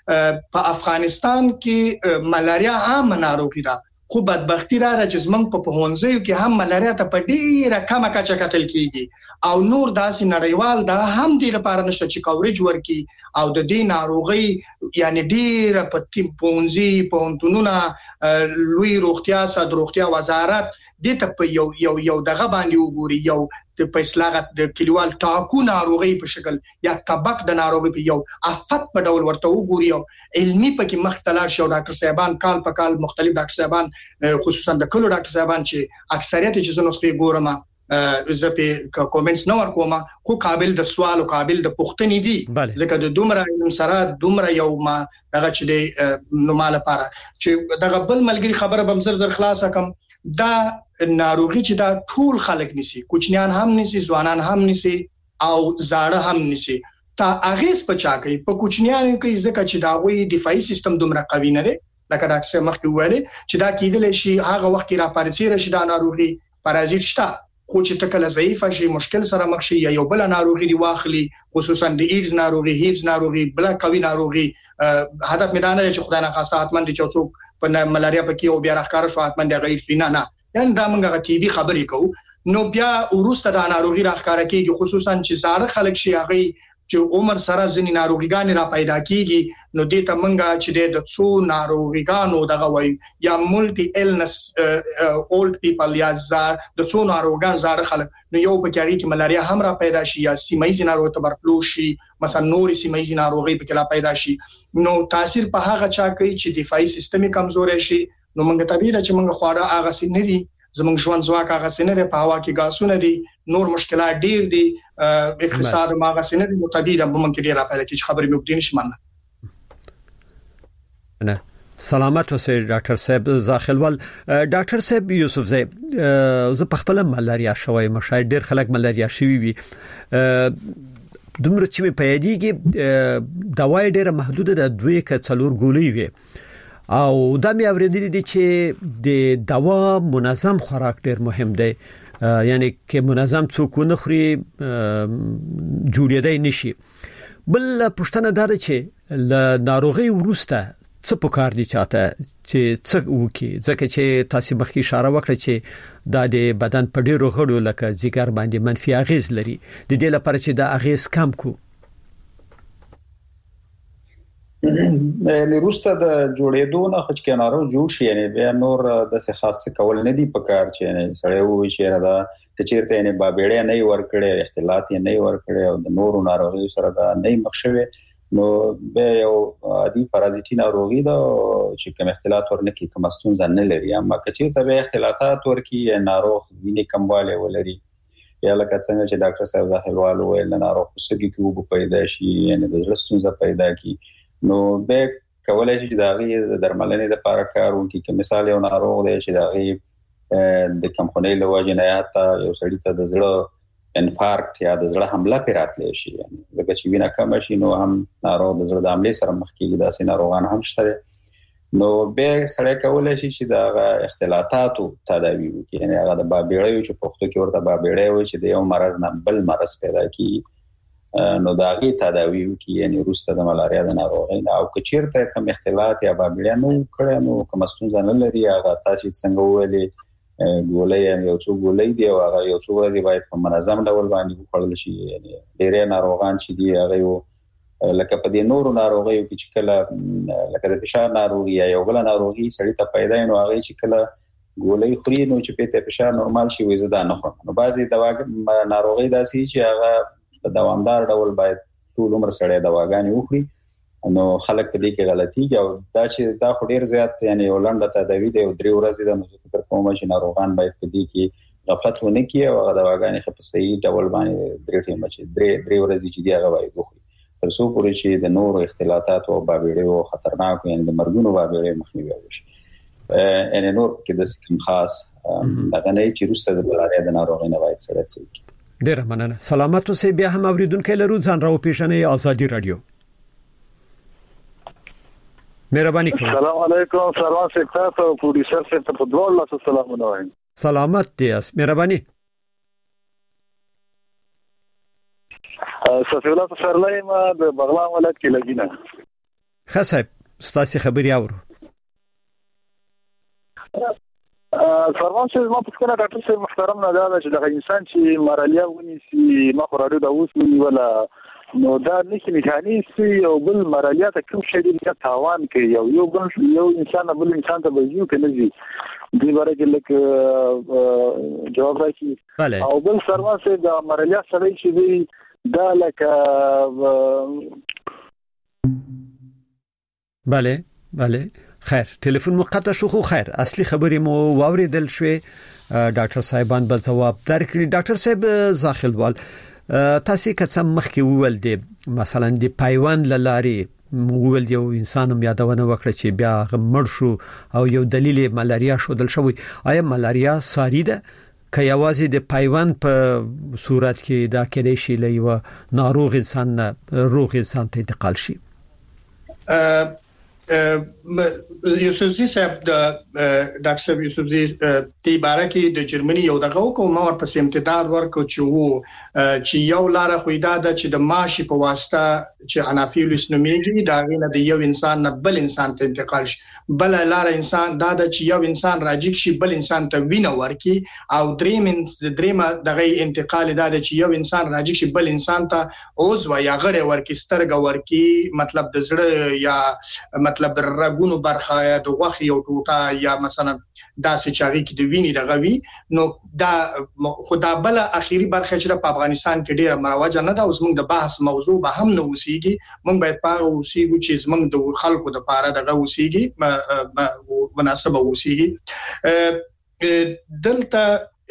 په افغانستان کې ملاریا عام ناروغي ده خو بدبختی را چې زمنګ په پهونځیو کې هم ملاریا ته په ډیره کمه کچه کتل کیږي او نور داسې نړیوال دا هم د لپاره نشته چې کورج ورکي او د دې ناروغي یعنی ډیره په پهونځي پهونتونونه لوی روغتیا صد روغتیا وزارت د ته په یو یو یو دغه باندې وګوري یو د پیسلاغت د کلیوال ټاکو ناروغي په شکل یا تبک د ناروغي په یو افت په ډول ورته وګوري او علمي پکې مختلف شو ډاکټر صاحبان کال په کال مختلف ډاکټر صاحبان خصوصا د کلو ډاکټر صاحبان چې اکثریت چې زنو سپي ګورم زه په کومنټس نو ورکوم خو قابل د سوال او قابل د پوښتنې دي ځکه د دومره علم سره دومره یو ما دغه چې د نو مال لپاره چې دغه بل ملګری خبره بم زر زر خلاصه کم دا ناروغي چې دا ټول خلک نسی کوچنیان هم نسی ځوانان هم نسی او زاړه هم نسی تا اغیز پچا کوي په کوچنیانو کې ځکه چې دا وی دفاعي سیستم دومره قوي نه دی لکه ډاکټر مخکې ویل چې دا کېدل شي هغه وخت کې را پارسي راشي دا ناروغي پارازیت شته خو چې تکل ضعیف شي مشکل سره مخ شي یا یو بل ناروغي دی واخلي خصوصا د ایډز ناروغي هیپز ناروغي بل قوي ناروغي هدف میدان لري چې خدای نه خاصه حتمن دي چې څوک په ملاریا پکې او بیا راخکار شو حتمن دی غیر فینا نه یعنی دا موږ غتیبي خبرې کوو نو بیا ورسته د ناروغي راخکار کېږي خصوصا چې زاړه خلک شي هغه چې عمر سره ځنی ناروغیګان را پیدا کیږي نو دې ته موږ چې د څو ناروغیګانو دغه وای یا ملټي ایلنس اولډ پیپل یا زار د څو ناروغان زاړه خلک نو یو په کې کې ملاریا هم را پیدا شي یا سیمایي ناروغي تبرکلوز شي مثلا نوري سیمایي ناروغي په کې را پیدا شي نو تاثیر په هغه چا کوي چې دفاعي سیستم کمزور شي نو موږ طبيعي چې موږ خواړه هغه سينري زموږ ژوند ځواک هغه سينري په هوا کې غاسونه دي نور مشکلات ډیر دي اقتصاد ما هغه سينري نو طبيعي د ممکن ډیر راپېل کې خبرې مو دین شمنه نه سلامت اوسئ ډاکټر صاحب زاخلوال ډاکټر صاحب یوسف زئی زه په خپل ملاریا شوی مشاهد ډیر خلک ملاریا شوی وي دومره چې په یادېږي دوايي ډیره محدوده ده دوی ک څلور ګولې وي او دا مې اوریدلې دي چې د دوا منظم خوراک ډیر مهم دی یعنی کې منظم څوک نه خوري جوړېدای نشي بل پښتنه دا چې ل ناروغي ورسته څه پکار دي چاته چې څه وکي ځکه چې تاسو مخکې اشاره وکړه چې دا د بدن په ډیرو غړو لکه ځیګر باندې منفي اغیز لري د دې لپاره چې دا اغیز کم کو یعنی روسته د جوړېدو نه خو چې ناروغ جوړ شي یعنی بیا نور د څه خاص کول نه دی پکار چې یعنی سړی وایي چې دا کچیرته یعنی بابېړې نه ورکړي اختلاط یې نه ورکړي او د نورو ناروغیو سره دا نه مخشوي نو به یو عادي پارازیټي ناروغي دا چې کوم اختلاط ورنکي کوم ستونزه نه لري اما کچیرته به اختلاطات ورکی ناروغ وینې کمواله ولري یا لکه څنګه چې ډاکټر صاحب ظاهروال ویل ناروغ سګي کې وګ پیدا شي یعنی د ستونزه پیدا کی نو به کولای شي دا غي درملنې د لپاره کارونکي کې مثال یو ناروغ دی چې دا غي د کمخونې له وجې نه یا یو سړی ته د زړه انفارکټ یا د زړه حمله پیراتلی شي یعنی لکه چې وینه کم شي نو هم ناروغ د زړه د حمله سره مخ کېږي داسې ناروغان هم شته نو به سړی کولای شي چې دا اختلاطاتو تداوی وکړي یعنی هغه د بابېړې چې پښتو کې ورته بابېړې وي چې د یو مرز نه بل مرز پیدا کیږي نو دا غي تداوی وکي یعنی روسته د ملاریا د ناروغۍ او کچیرته کوم اختلاط یا بابلیا نو کړه نو کوم ستونزه نه لري هغه تاسو څنګه ویلي ګولې یو څو ګولې دی او هغه یو څو ورځې باید په منظم ډول باندې وخړل شي یعنی ډېر ناروغان چې دی هغه یو لکه په دې نورو ناروغیو کې چې کله لکه د فشار ناروغي یا یو بل ناروغي سړی ته پیدا نو هغه چې کله ګولې خوري نو چې په فشار نورمال شي وې زده نه خورم نو بعضي دوا ناروغي داسي چې هغه په دوامدار ډول باید ټول عمر سره دواګانې وخوري نو خلک په دې کې غلطي کوي او دا چې دا خو ډیر زیات یعنی ولنډه تداوی دی او درې ورځې د مزکر کوم چې ناروغان باید په دې کې غفلت ونه کړي او هغه دواګانې په صحیح ډول باندې درې ټیم چې درې درې ورځې چې دی هغه باید وخوري تر څو پورې چې د نورو اختلاطات او بابېړې او خطرناک یعنی د مرګونو بابېړې مخنیوي وشي ان نور کې د سکم خاص دا نه چې روسته د ملاریا د ناروغۍ نه باید سره څه ډیر مننه سلامت اوسئ بیا هم اوریدونکو لرو ځان راو پیښنې ازادي رادیو مهرباني کوئ السلام علیکم سروان سیکټر او پروډوسر سے په دوه الله سلام علیکم سلامت دې اس مهرباني صفی الله سرلای ما د بغلان ولایت کې لګینه خاصه ستاسو خبري اورو سروان چې ما په خپل ډاکټر صاحب محترم نه دا چې د انسان چې مرالیا ونی سي ما خورادو د اوس ونی ولا نو دا نشي میخاني سي او بل مرالیا ته کوم شی دی تاوان کوي یو یو بل یو انسان بل انسان ته وایي کنه دي دې باره کې لکه جواب راکړي او بل سروان صاحب د مرالیا سره چې دی دا لکه بله بله خیر تلیفون مقطع شو خو خیر اصلي خبرې مو واوریدل شوې ډاکټر صاحبان بل جواب درکړي ډاکټر صاحب زاخلوال تاسو کڅم مخکې وول دي مثلا د پایوند لاري وول یو انسان هم یادونه وکړه چې بیا مړ شو او یو دلیل ملاریا شو دل شوی آیا ملاریا ساری ده که یوازې د پایوند په صورت کې دا کېدای شي لایو ناروغ انسان روغ انسان ته انتقال شي یوسفزي صاحب د ډاکټر صاحب یوسفزي تی بارکه د جرمني یو دغه کوم اور په امتداد ورکو چې وو چې یو لار خو دا د چې د ماشي په واسطه چې انافیلس نومېږي دا غینه د یو انسان نه بل انسان ته انتقال شي بل لار انسان دا د چې یو انسان راجیک شي بل انسان ته وینه ورکی او دریم دریم دغه انتقال دا د چې یو انسان راجیک شي بل انسان ته اوز و یا غړې ورکی سترګ ورکی مطلب د زړه یا مطلب رګونو برخه یا د غوخي او ټوټه یا مثلا داسې چاري کې د ویني د غوي نو دا خدا بل اخیری برخه چې په افغانستان کې ډیره مروجه نه ده اوس موږ د بحث موضوع به هم نه وسیږي موږ باید پاره وسیږو چې موږ د خلکو د پاره دغه وسیږي مناسبه وسیږي دلته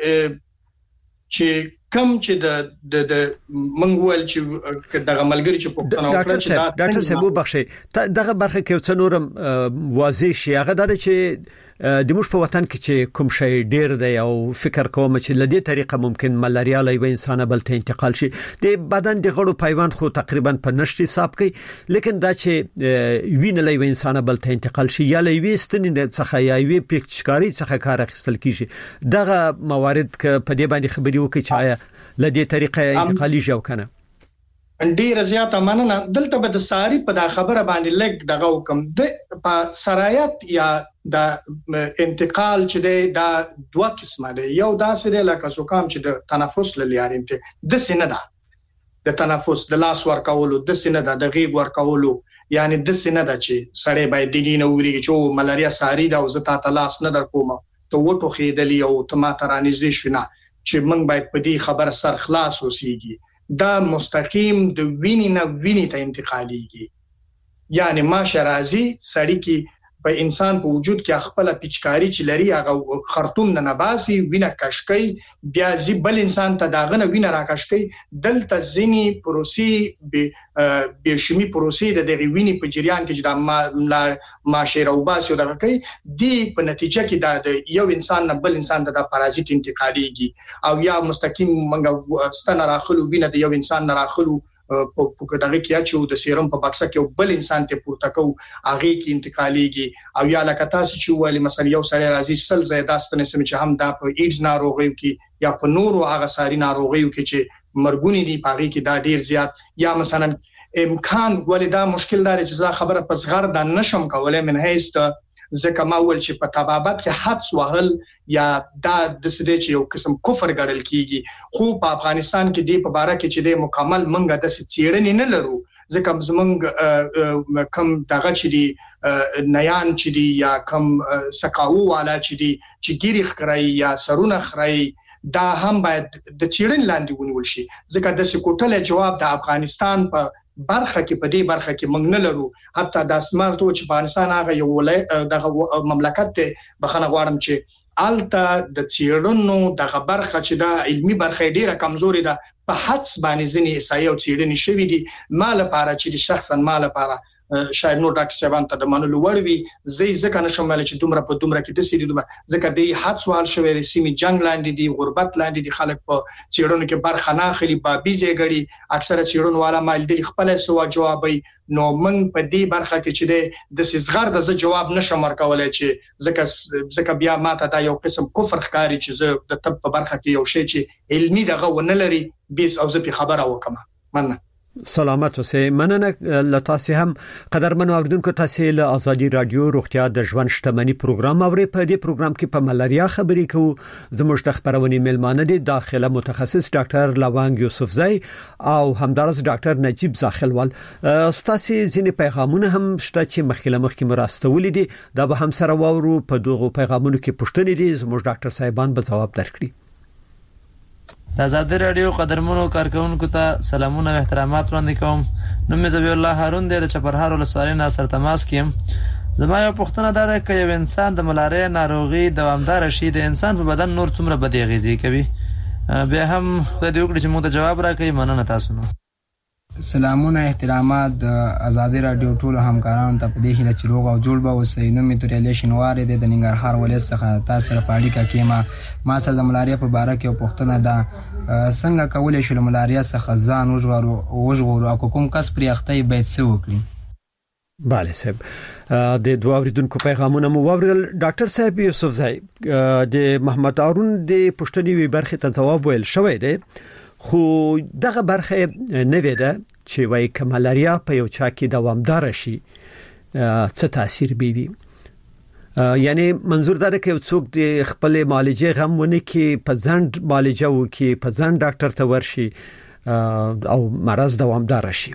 چې کم چې د د منګول چې دغه ملګری چې په پښتنه وکړه چې ډاکټر صاحب وبخښي دغه برخه کې څه نورم واضح شي هغه دا چې د موږ په وطن کې چې کوم شی ډیر دی او فکر کوم چې لدې طریقه ممکن ملاریا لای و انسان بل ته انتقال شي د بدن د غړو پیوند خو تقریبا په نشټي حساب کوي لیکن دا چې وین لای و انسان بل ته انتقال شي یا لای وستنی څخه یا وی پکچکاری څخه کار اخیستل کیږي دغه موارد ک په دې باندې خبري وکړي چې لدې طریقه انتقالي جو کنه ډیر زیاته مننه دلته به د ساری په دا خبره باندې لګ دغه حکم د سرایت یا د انتقال چې دا دوه قسمه ده یو داسې ده لکه سوکام چې د تنفس للیارین ته د سینه ده د تنفس د لاس ورکولو د سینه ده د غیږ ورکولو یعنی د سینه ده چې سړی باید د دینه وری چې ملاریا ساری ده او زتا تلاس نه در کومه ته وټو خېدلی او ته ما ترانیزې شونه چې موږ باید په دې خبره سر خلاص اوسېږي دا مستقیم د وینې نه وینې ته انتقالېږي یعنی ما شرازي سړی کې په انسان په وجود کې خپل پچکاری چې لري هغه خرطوم نه نباسي وینه کشکۍ بیا زی بل انسان ته داغه نه وینه راکشکۍ دلته ځینی پروسې به شمی پروسې د دغه وینې په جریان کې چې د ماشه روباسي دغه کوي دی په نتیجه کې د یو انسان نه بل انسان ته د پارازیت انتقالېږي او یا مستقیم منګه ستنه راخلو وینه د یو انسان نه راخلو په دغه کې چې د سیرم په بکسه کې بل انسان ته پورته کو هغه کې انتقالېږي او یا لکه تاسو چې وایي مثلا یو سړی راځي سل زیداستنه سم چې هم دا په ایډز ناروغیو کې یا په نورو هغه ساري ناروغیو کې چې مرګونی دي پاره کې دا ډیر زیات یا مثلا امکان ولې دا مشکل دار چې زه خبره پس غر د نشم کولای من هیڅ ځکه ما ول چې په تبابت کې حدس وهل یا دا د سده چې یو قسم کفر ګڼل کیږي خو په افغانستان کې دی په باره کې چې د مکمل منګه د څېړنې نه لرو ځکه زمونږ کم دغه چې دی نیان چې دی یا کم سکاو والا چې دی چې ګیری خړای یا سرونه خړای دا هم باید د چیرن لاندې ونول شي ځکه د سکوټل جواب د افغانستان په برخه کې په دې برخه کې موږ نه لرو حتی د اسمارتو چې افغانستان هغه یو ولای د مملکت ته بخنه غواړم چې الته د چیرونو د برخه چې د علمي برخه ډیره کمزوري ده په حدس باندې ځنی اسای او چیرنی شوې دي مال لپاره چې شخصا مال لپاره شاید نو ډاکټر صاحب ته د منلو وړوي زی ځکه نشم مل چې دومره په دومره کې د سړي دومره ځکه دی حد سوال شوی رسمي جنگ لاندې دی غربت لاندې دی خلک په چیرونو کې برخه نه اخلي بابي زیګړي اکثره چیرونو والا مال دی خپل سو جوابي نو من په دې برخه کې چې د سزغر د جواب نشم ورکولای چې ځکه ځکه بیا ماته دا یو قسم کفر ښکاری چې زه د طب په برخه کې یو شی چې علمي دغه ونه لري بیس او زه په خبره وکم مننه سلامت اوسئ. مننه لتاسې هم قدرمنو اوریدونکو، تاسې له ازادي رادیو روغتیا د ژوند شتمنۍ پروګرام اوري. په دې پروګرام کې په ملاریا خبرې کوو. زموږ د خبرونې ملمانه دي داخله متخصص ډاکټر لوانګ یوسفزئی او همدارس ډاکټر نجیب زاخلوال. ستاسې ځینې پیغامونه هم شته چې مخکله مخکې مراستولې دي، دا به هم سره واورو. په دغه پیغامونو کې پوښتنې دي، زموږ ډاکټر صاحبان به جواب درکړي. د آزادي رادیو قدرمنو کارکونکو ته سلامونه او احترامات وړاندې کوم. نوم مې زبیح الله هارون دی، د چپرهار ولسوالۍ نه سره تماس کیم. زما یو پوښتنه ده چې یو انسان د ملاریا ناروغي دوامدار شي، د انسان په بدن نور څومره بد اغیزې کوي؟ بیا هم خدای دې وکړي چې موږ ته جواب راکړي. مننه تاسو نو. سلامونه احترامات د آزادي رادیو ټول همکارانو ته په دې هیله چې روغ او جوړ به اوسئ. نو مې تریالې شنوارې د ننګرهار ولایت څخه تاسو سره په اړیکه کې ما ما سره د ملاریا په اړه کې یو پوښتنه ده. څنګه کولای شو ملاریا څخه ځان وژغورو وژغورو او کوم کس پرې اخته باید څه وکړي؟ bale صاحب، د دوه اوریدونکو پیغامونه مو واورل. ډاکټر صاحب یوسفزئی، د محمد هارون د پوښتنې وی برخه ته جواب ویل شوی دی، خو دغه برخه نه ویده چې وای کمالاریا په یو چا کې دوامدار شي څه تاثیر بيوي. یعنی منظور دا ده چې څوک د خپل معالجه غم ونه کې په ځند معالجه وکي، په ځند ډاکټر ته ورشي او مرز دوامدار شي.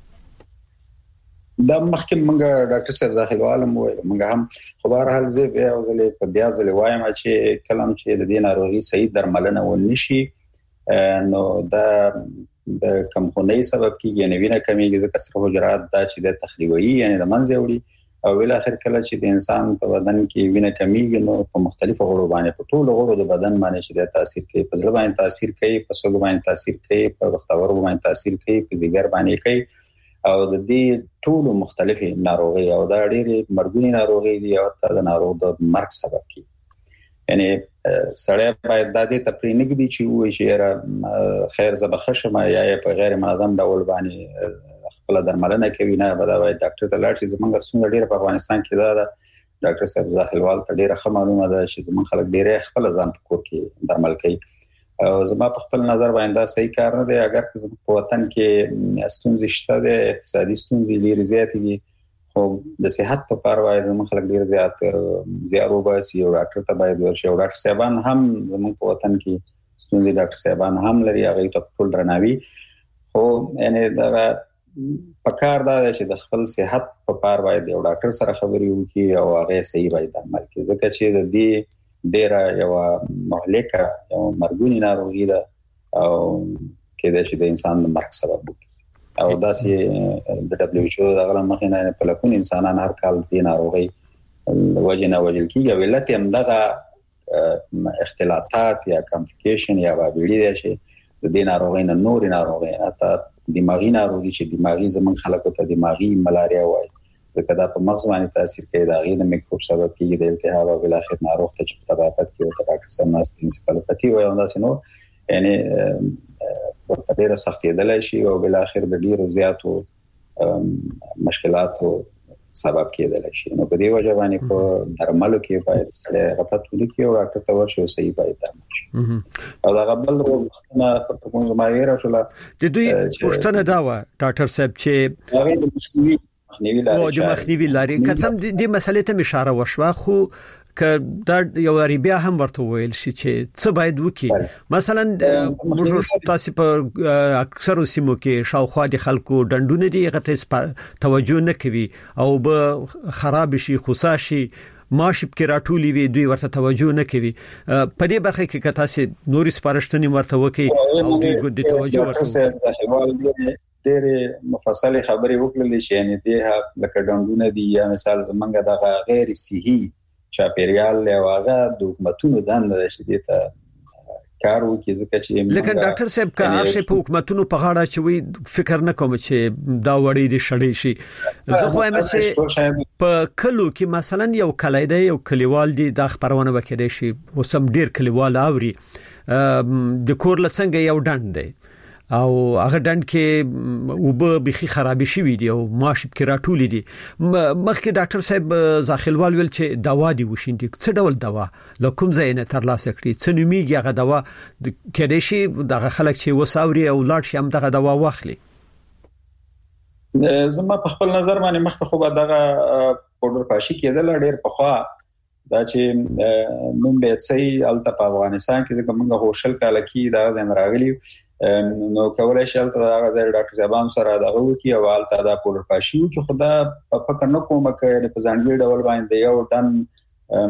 دا مخکې موږ ډاکټر صاحب داخل عالم وایي، موږ هم خبر حال زه بیا غلې په بیا ځلې وایم چې کلم چې د دې ناروغي صحیح درملنه ونشي نو دا د کمخونۍ سبب کیږي، یعنی وینه کمیږي، ځکه سره حجرات دا چې د تخلیوي یعنی د منځ وړي او ول اخر کله چې د انسان په بدن کې وینه کمیږي نو په مختلفو غړو باندې په ټولو غړو د بدن باندې چې د تاثیر کوي، په زړه باندې تاثیر کوي، په سږو باندې تاثیر کوي، په وختاورو باندې تاثیر کوي، په ځګر باندې کوي او د دې ټولو مختلفي ناروغي او دا ډېری مرګونی ناروغي دي او د ناروغ د مرګ سبب کیږي. یعنی سړی باید د دې تپرې نګدي چې وایي چې خیر زبخشه ما یا په غیر منظم ډول باندې خپل درملنه کوي، نه به دا وایي ډاکټر ته لاړ شي. زمونږ څنګه ډېر په افغانستان کې دا ده، ډاکټر صاحب زاخلوال ته ډېر ښه معلومه ده چې زمونږ خلک ډېر خپل ځان په کور کې درمل کوي. او زما په خپل نظر باندې دا صحیح کار نه دی. اگر که زموږ په وطن کې ستونزې شته دي، اقتصادي ستونزې ډېرې زیاتې دي، خو د صحت په اړه باید زموږ خلک ډېر زیات زیار وباسي او ډاکټر ته باید ورشي. او ډاکټر صاحبان هم زموږ په وطن کې ستونزې ډاکټر صاحبان هم لري، هغه ته ټول درناوي. خو یعنی دا پکار دا چې د خپل صحت په اړه باید یو ډاکټر سره خبرې وکړي او هغه صحیح باید درمل کړي، ځکه چې د دې ډېر یو مهلکه یو مرګونی ناروغي ده او کېدای شي د انسان د مرګ سبب وکړي. او داسې د دبليو ایچ او دغه مخې نه په لکون انسانان هر کال د ناروغي وجه نه وجل کیږي. ولته هم دغه اختلاطات یا کمپلیکیشن یا وابېړي دي چې د دې ناروغي نه نور ناروغي اته دماغي ناروغي چې دماغي زمون خلکو ته دماغي ملاریا وایي، ځکه دا په مغز باندې تاثیر کوي، دا غي د میکروب سبب کیږي، د التهاب او بل اخر ناروغ ته چې تبعات کوي او ډاکټر سم ناس انسفالوپاتي وایي او داسې نو یعنی په ډیره سختي دلای شي او بل اخر د ډیرو زیاتو مشکلاتو سبب کېدل شي. نو په دې وجه باندې په درملو کې باید سره غفلت وکړي او ډاکټر ته ورشي او صحیح باید درمل شي. او دا غبل روغتونه په کوم ځمایره شول د دوی پښتنه دا و ډاکټر صاحب چې هغه د مخنیوي مخنیوي لاري او د مخنیوي لاري قسم د مسلې ته اشاره وشوه، خو که دا یو ریبیا هم ورته ویل شي چې څه باید وکړي. مثلا موږ تاسو په اکثر سیمو کې شاوخوا د خلکو ډندونه دي هغه توجه نه کوي او به خراب شي خوسا شي ماشپ کې راټولي وي دوی ورته توجه نه کوي. په دې برخه کې که تاسو نوري سپارښتنې ورته وکړي او دوی ګډ توجه ورته ډېر مفصل خبرې وکړلې چې یعنی دې لکه ډندونه دي یا مثال زمونږ د غیر صحي چاپیریال له واغه د حکومتونو دنده چې دته کار وکړي، ځکه چې لیکن ډاکټر صاحب کا هر په حکومتونو په غاړه چې وي فکر نه کوم چې دا وړي دي شړې شي. زه خو هم چې په کلو کې مثلا یو کلیده یو کلیوال دي د خبرونه وکړي شي وسم ډیر کلیوال اوري د کور لسنګ یو ډند دی او هغه ډند کې وب بخي خرابې شي وي او ماشپ کې راټولې دي. مخکې ډاکټر صاحب زاخلوال ویل چې دوا دی وشیندي، څه ډول دوا له کوم ځای نه ترلاسه کړي، څه نوميږي هغه دوا کېدې شي دغه خلک چې وساوري او لاړ شي هم دغه دوا واخلي. زما په خپل نظر باندې مخکې خو به دغه پودر پاشي کېدل ډېر په خوا دا چې نوم به سي الته په افغانستان کې کومه هوشل کاله کې دا د راغلي نو کولای شي الته دا غزر ډاکټر زبان سره دغه وکي او الته دا پودر پاشي کې خدا په فکر نه کوم چې په ځانګړي ډول باندې یو دن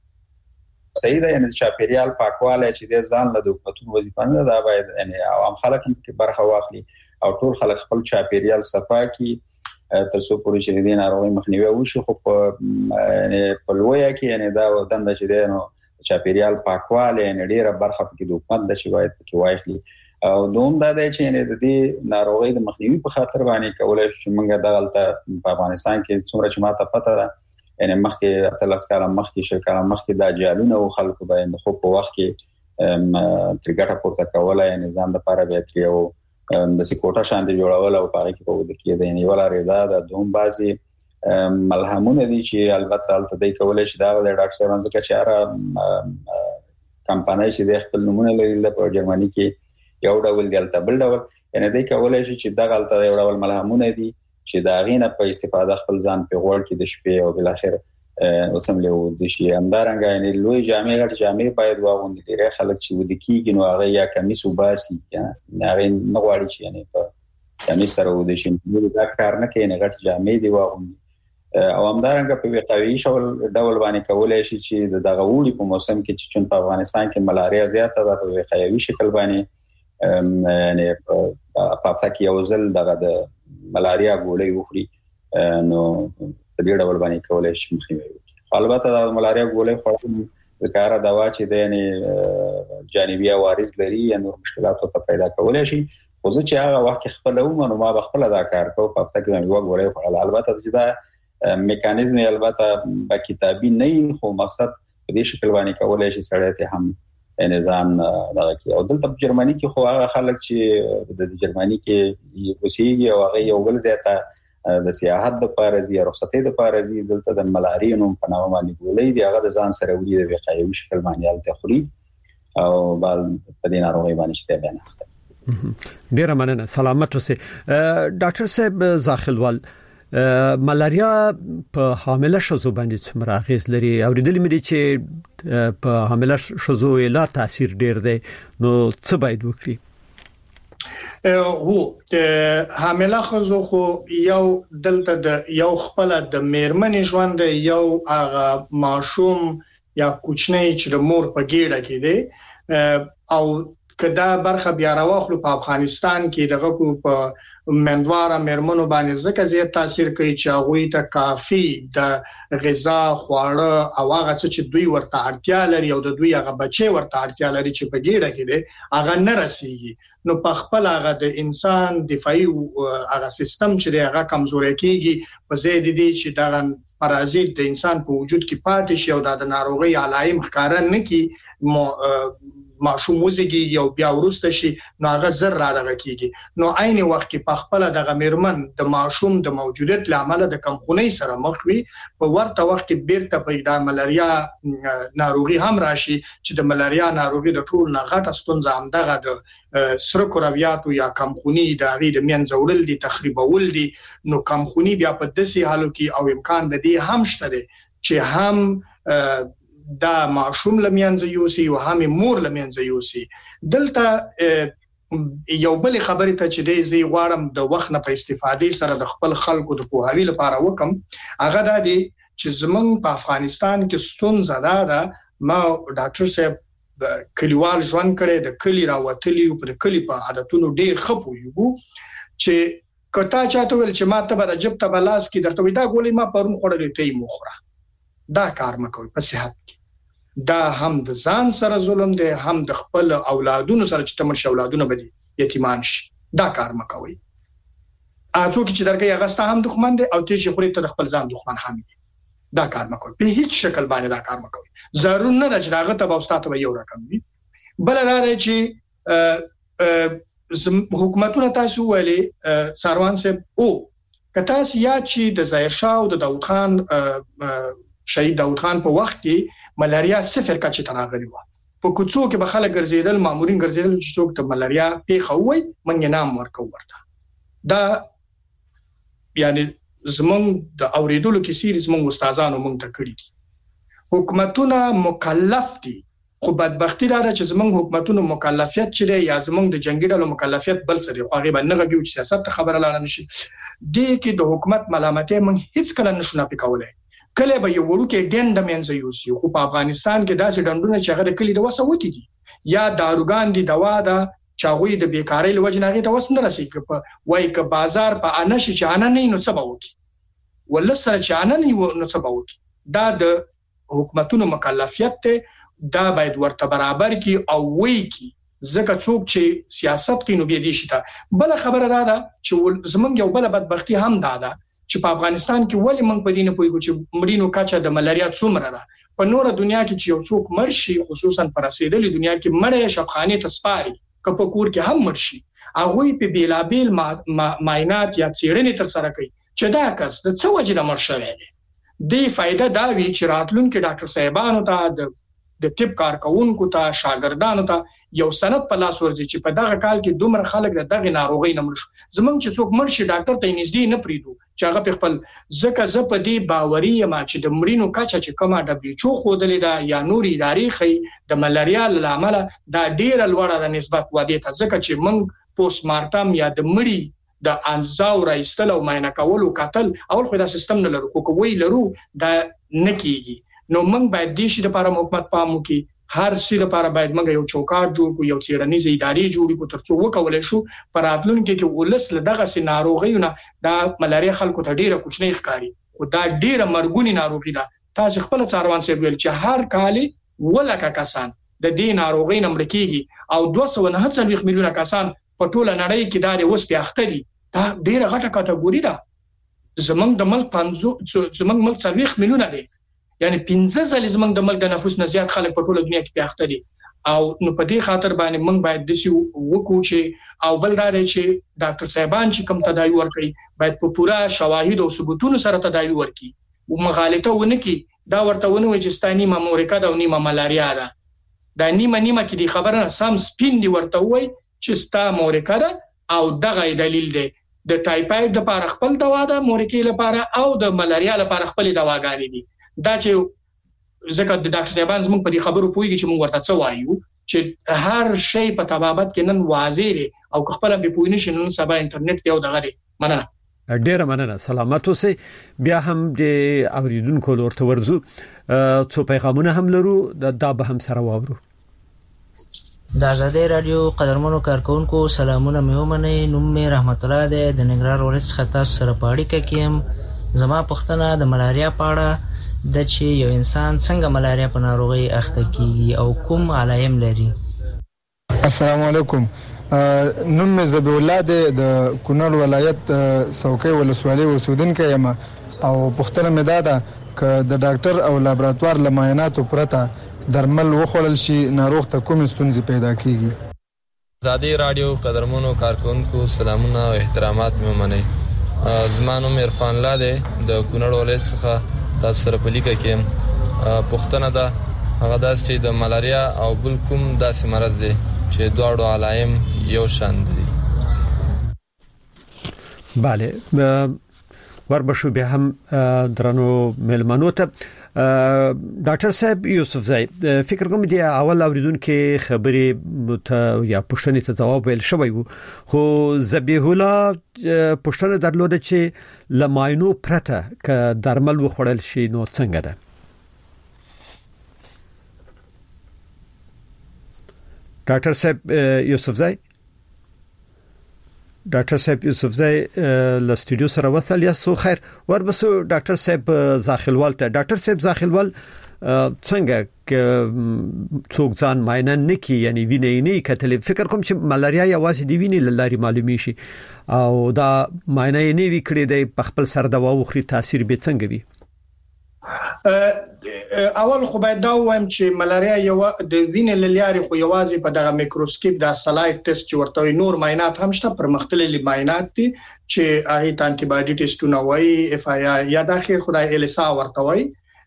صحیح ده یعنی چاپیریال پاکواله چې د ځان له حکومتونو وظیفه نه دا باید یعنی عوام خلک کې برخه واخلي او ټول خلک خپل چاپیریال صفا کړي تر څو پورې چې د ناروغي مخنیوي وشي خو په یعنی په لویا کې یعنی دا دند چې دی نو چاپیریال پاکواله یعنی ډیره برخه کې د حکومت د شوایت کې واخلي او دوم دا دی چې یعنی د دې ناروغي د مخنیوي په خاطر باندې کولای شي موږ د غلطه په افغانستان کې څومره چې ماته پته ده یعنی مخکې اتلس کاله مخکې شل کاله مخکې د جالونه او خلکو باندې خو په وخت کې ترګټه پورته کوله یعنی ځان د لپاره به تریو د سکوټا شاندې جوړول او پاره کې په ود کې د یعنی ولا رضا د دوم بازي ملهمونه دي چې البته البته د کولای شي دا د ډاکټر صاحب څنګه چې اره کمپنۍ چې د خپل نمونه لري په جرمني کې یو ډول دی البته بل ډول یعنی د کولای شي چې دا غلطه یو ډول ملهمونه دي چې دا غینه په استفاده خپل ځان په غوړ کې د شپې او بل اخر اوسملو د شي همدارنګ یعنی لوی جامع غټ جامع باید واغوندي ډیره خلک چې ود کیږي نو هغه یا کمیس وباسي یا هغه نه غواړي چې یعنی په کمیس سره ود شي نو دا کار نه کوي نه غټ جامع دی واغوندي او همدارنګ په وقایوي شول ډول باندې کولای شي چې دغه وړي په موسم کې چې چون په افغانستان کې ملاریا زیاته ده په وقایوي شکل باندې یعنی په فکه یو ځل دغه د ملاریا ګولې وخوري نو په دې ډول باندې کولای شي مخنیوي وکړي البته د ملاریا ګولې خورل ذکر دوا چې د یعنی جانبي عوارض لري یا نور مشکلات ته پیدا کولای شي خو چې هغه وخت خپل و نو ما بخپل دا کار کوم په فکه کې یو ګولې خورل البته چې دا میکانیزم البته با کتابي نه خو مقصد په دې شکل باندې کولای شي سړی ته هم نظام دغه کې او دلته په جرمني کې خو هغه خلک چې د جرمني کې اوسېږي او هغه یو بل زیاته د سیاحت د پارزي رخصتي د پارزي دلته د ملاریا نوم په نامه باندې ګولې دی هغه د ځان سره وړي د وقایوي شکل باندې الته خوري او بل په دې ناروغي باندې شته بیان اخته ډیر مننه سلامت اوسئ ډاکټر صاحب زاخلوال ملاریا په حامله شوزو باندې څومره اغیز لري او د دې ملي چې په حامله شوزو لا تاثیر ډیر دی نو څه باید وکړي هو د حامله شوزو خو یو دلته د یو خپل د میرمنې ژوند یو هغه ماشوم یا کوچنی چې د مور په ګیډه کې دی او کدا برخه بیا راوخلو په افغانستان کې دغه کو په مندواره مرمنو باندې ځکه زیات تاثیر کوي چې هغه ته کافي د غذا خواړه او هغه چې دوی ورته اړتیا لري او د دوی هغه بچي ورته اړتیا لري چې په ګیډه کې دي هغه نه رسیږي نو په خپل هغه د انسان دفاعي هغه سیستم چې هغه کمزوري کیږي په زیات دي چې دا پرازیت د انسان په وجود کې پاتې شي او د ناروغي علایم ښکارا نه کی ماشوم وزګي یو بیا ورسته شي نو هغه زر را دغه کیږي نو عین وخت کې په خپل دغه میرمن د ماشوم د موجودیت لامل د کمخونی سره مخ وي په ورته وخت کې بیرته پیدا ملاریا ناروغي هم راشي چې د ملاریا ناروغي د ټول نه غټه ستونزه هم دغه د سره کورویاتو یا کمخونی د غیر منځورل دي تخریبول دي نو کمخونی بیا په دسي حالو کې او امکان د دې هم شته چې هم دا معشوم لمینځ یوسي او هم مور لمینځ یوسي دلته یو بل خبره ته چې دی زی غواړم د وخت نه په استفادې سره د خپل خلکو د پوهاوی لپاره وکم هغه د دې چې زمونږ په افغانستان کې ستونزه ده دا ما ډاکټر صاحب کلیوال ژوند کړي د کلی راوتلی او په کلی په عادتونو ډیر خپو یو چې کته چاته ول چې ما ته به جب ته بلاس کې درته ودا ګولې ما پرون خړلې ته مخره دا کار مکوي په صحت کې دا هم د ځان سره ظلم دی هم د خپل اولادونو سره چې تمر اولادونه بدی یتیمان شي دا کار مکوي اته چې درګه یغسته هم دښمن دی او تیږي خوري ته خپل ځان دښمن هم دی دا کار مکوي په هیڅ شکل باندې دا کار مکوي ضرور نه چې داغه ته واستاته یو رقم وي بل دا چې حکومتونه تاسو ویلي ساروان صاحب او کته سیا چې د ظاهر شاه او د داوود خان شهید داوود خان په وخت کې ملاریا صفر کچې تراغلی و په کوڅو کې به خلک ګرځیدل مامورین ګرځیدل چې څوک ته ملاریا پیښه وای منګ نام ورکو ورته دا یعنی زمونږ د اوریدلو کې سیریز زمونږ استادانو مونږ ته کړی دي حکومتونه مکلف دي خو بدبختی دا چې زمونږ حکومتونو مکلفیت چره یا زمونږ د جنگي ډلو مکلفیت بل څه دی خو هغه باندې غوږی چې سیاست خبره لاله نشي دي کې د حکومت ملامتې مونږ هیڅ کله نشو نه پکولای کله به یو ورکه ډند منځ یوسي خو په افغانستان کې داسې ډندونه چې هغه د کلی د وسه وتی دي یا داروګان دي دوا ده چاغوي د بیکاری لوجناغي ته وسنه رسېږي په وای ک بازار په انش چې انا نه نو څه باوکی ول سره چې انا نه نو څه باوکی دا د حکومتونو مکلفیت ته دا باید ورته برابر کی او وای کی ځکه څوک چې سیاست کوي نو به دي شته بل خبره را ده چې زمونږ یو بل بدبختی هم دا ده چې په افغانستان کې ولی موږ په دینه پوي چې مړینو کچه د ملاریا څومره ده په نور دنیا کې چې یو څوک مرشي خصوصا پر رسیدلې دنیا کې مړې شبخانه تسپاري کپه کور کې هم مرشي هغه په بیلابیل معاینات یا څېړنې تر سره کوي چې دا کس د څه وجه د مرشوي دی فائدہ دا وی چې راتلونکو ډاکټر صاحبانو ته د د طب کارکونکو ته شاګردانو ته یو سند په لاس ورځي چې په دغه کال کې دومره خلک د دغه ناروغي نه مړ شو زمونږ چې څوک مرشي ډاکټر ته نږدې نه پریدو چې هغه په خپل ځکه ز په دې باوري ما چې د مړینو کچه چې کومه دبليو خودلې دا یا نوري تاریخي د ملاریا لامل دا ډیر لوړه د نسبت ودی ته ځکه چې موږ پوسټ مارټم یا د مړی د انزاو راستل او ماینه کول او قتل اول خو دا سیستم نه لرو خو کوی لرو دا نکېږي نو موږ باید د شي لپاره حکومت پام وکړي هر څه لپاره باید موږ یو چوکاټ جوړ کړو یو څېړنیزه ادارې جوړې کړو ترڅو وکولای شو پر راتلونکي کې ولس له دغه سي ناروغیونه دا ملاریا خلکو ته ډیره کوچنی ښکاری خو دا ډیره مرګونی ناروغي ده تاسو خپل څاروان سره ویل چې هر کال ولکه کسان د دې ناروغي نمړ کیږي او دوه سوه نه څلوېښت میلیونه کسان په ټوله نړۍ کې دا اوس په اختري دا ډیره غټه کټګوري ده زمونږ د ملک پنځه زمونږ ملک څلوېښت میلیونه دی یعنی پنځه ځلې زمونږ د ملک د نفوس نه زیات خلک په ټوله دنیا کې پیاخته دي او نو په دې خاطر باندې موږ باید د سی وکړو چې او بل دا چې ډاکټر صاحبان چې کوم تداوی ورکړي باید په پوره شواهد او ثبوتونو سره تداوی ورکړي او مغالطه ونه کی دا ورته ونه وي چې ستاني مامورکا دا نیمه ملاریا ده دا نیمه نیمه کې دی خبره سم سپین دی ورته وي چې ستا مورکا ده او دغه دلیل دی د ټایفاید لپاره خپل دوا ده مورکې لپاره او د ملاریا لپاره خپل دواګانې دي دا چې ځکه د ډاکټر صاحبان زموږ په دې خبرو پويږي چې موږ ورته څه وایو چې هر شی په تبابت کې نن واضح دی او خپل به پوي نشي نن سبا انټرنیټ یو دغه دی مننه ډیر مننه سلامات اوسئ بیا هم د اوریدونکو لورته ورزو څو پیغامونه هم لرو دا به هم سره واورو د آزادۍ رادیو قدرمنو کارکونکو سلامونه مې ومنئ نوم مې رحمت الله دی د ننګرهار ولایت څخه تاسو سره په اړیکه کې یم زما پوښتنه د ملاریا په اړه د چې یو انسان څنګه ملاریا په ناروغي اخته کیږي او کوم علایم لري السلام علیکم نوم مې زبی الله دی د کونړ ولایت څوکۍ ولسوالۍ اوسیدونکی یم او پوښتنه مې دا ده چې د ډاکټر او لابراتوار له معایناتو پرته درمل وخوړل شي ناروغ ته کوم ستونزې پیدا کیږي آزادۍ رادیو قدرمنو کارکونکو سلامونه او احترامات مې ومنئ زما نوم عرفان الله دی د کونړ ولایت څخه تاسو سره په لیکه کې پوښتنه ده هغه داس چې د ملاریا او بل کوم داسې مرض دی چې دواړو علایم یو شان دي bale وربشو به هم درنو ملمنو ته ډاکټر صاحب یوسف زای فکر کوم دی اول اوریدونکو خبري یا پوښتنې ته جواب ویل شوی وو خو ذبیح الله پوښتنه درلوده چې لماینو پرته ک درمل وخوړل شي نو څنګه ده ډاکټر صاحب یوسف زای ډاکټر صاحب یوسف زای له سټوډیو سره وصل یا سو خیر وربسو ډاکټر صاحب زاخلوال ته ډاکټر صاحب زاخلوال څنګه ک څوک ځان معاینه نکي یعنی وینې نه کتل فکر کوم چې ملاریا یوازې دی وینې لاري معلومي شي او دا معاینه نه وی کړی دی په خپل سر دوا وخوري تاثیر به څنګه وي اول خو باید دا وایم چې ملاریا یو د وینې لاري خو یوازې په دغه میکروسکوپ د سلایډ ټیسټ چې ورته نور معاینات هم شته پر مختلفي معاینات دي چې هغه انټي باډي ټیسټونه وایي اف آی آی یا د اخر خدای السا ورته وایي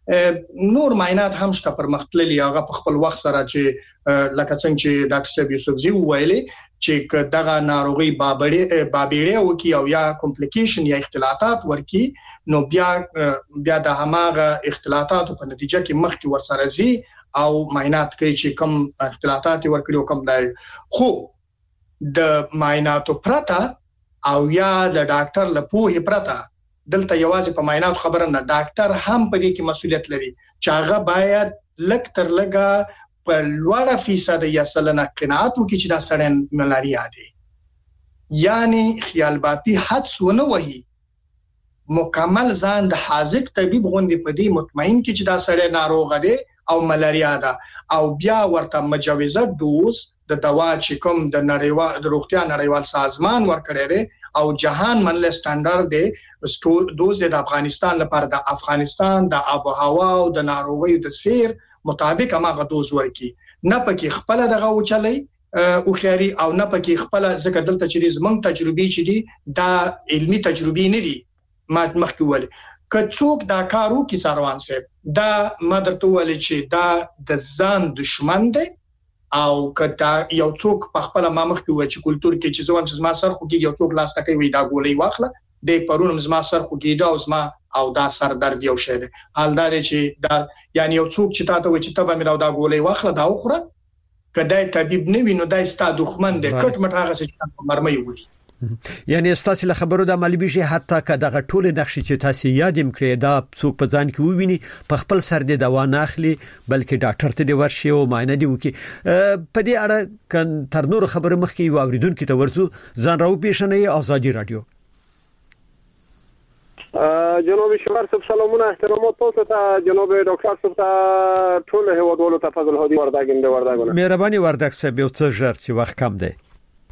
نور معاینات هم شته پرمختللي هغه په خپل وخت سره چې لکه څنګه چې ډاکټر صاحب یوسفزي ویلي چې دغه ناروغي بابړې بابېړې او کی او یا کمپلیکیشن یا اختلاطات ورکی نو بیا بیا د هماغه اختلاطاتو په نتیجه کې مخکې ورسره زی او معاینات کوي چې کم اختلاطات ورکړي کم دی خو د معایناتو پرته او یا د ډاکټر له پوهې پرته دلته یوازې په معاینات خبره نه ډاکټر هم په دې کې مسؤلیت لري چې هغه باید لک تر لګه په لوړه فیصد یا سلنه قناعت وکړي چې دا سړی ملاریا دی یعنی خیال باپی حدس ونه وهي مکمل ځان د حاذق طبيب غوندي په دې مطمئن کې چې دا سړی ناروغ دی او ملاریا ده او بیا ورته مجوزه دوز د دوا چې کوم د نړیوال د روغتیا نړیوال سازمان ورکړی دی او جهان منل سټانډرډ دی دوز د افغانستان لپاره د افغانستان د آب او هوا او د ناروغیو د سیر مطابق هغه دوز ورکی نه پکې خپل دغه وچلای او خياري او نه پکې خپل ځکه دلته چې زمونږ تجربي چې دي دا علمي تجربي نه دي ما مخکې ول کڅوک دا کارو کې سروان صاحب دا مدرته ول چې دا د ځان دشمن دی او کدا یو څوک په خپل مامخ کې و چې کلچر کې چې زوم چې ما سر خو کې یو څوک لاس تکي وي دا ګولې واخله د پرونم زما سر خو کې دا او زما او دا سر درد یو شی دی حال دا چې دا یعنی یو څوک چې تاسو و چې تبه مې دا ګولې واخله دا خوره کدا طبيب نه ویني دا ستاسو دښمن دی کټ مټ هغه څه مرمۍ وړي یعنی استاسو له خبرو د عملی بيشي حتی که دغه ټول نقشې چې تاسو یادم کړی دا څوک په ځان کې وویني په خپل سر د دوا نه اخلي بلکې ډاکټر ته دی ورشي او معاینه دی وکي په دې اړه کن تر نور خبره مخکې و اوریدونکو ته ورسو ځان راو پیښنې ازادي رادیو جناب شمار صاحب سلامونه احترامات تاسو ته جناب ډاکټر صاحب ته ټول هوادولو ته فضل هادي وردګم دی وردګونه مهرباني وردګ صاحب یو څه ژر چې وخت کم دی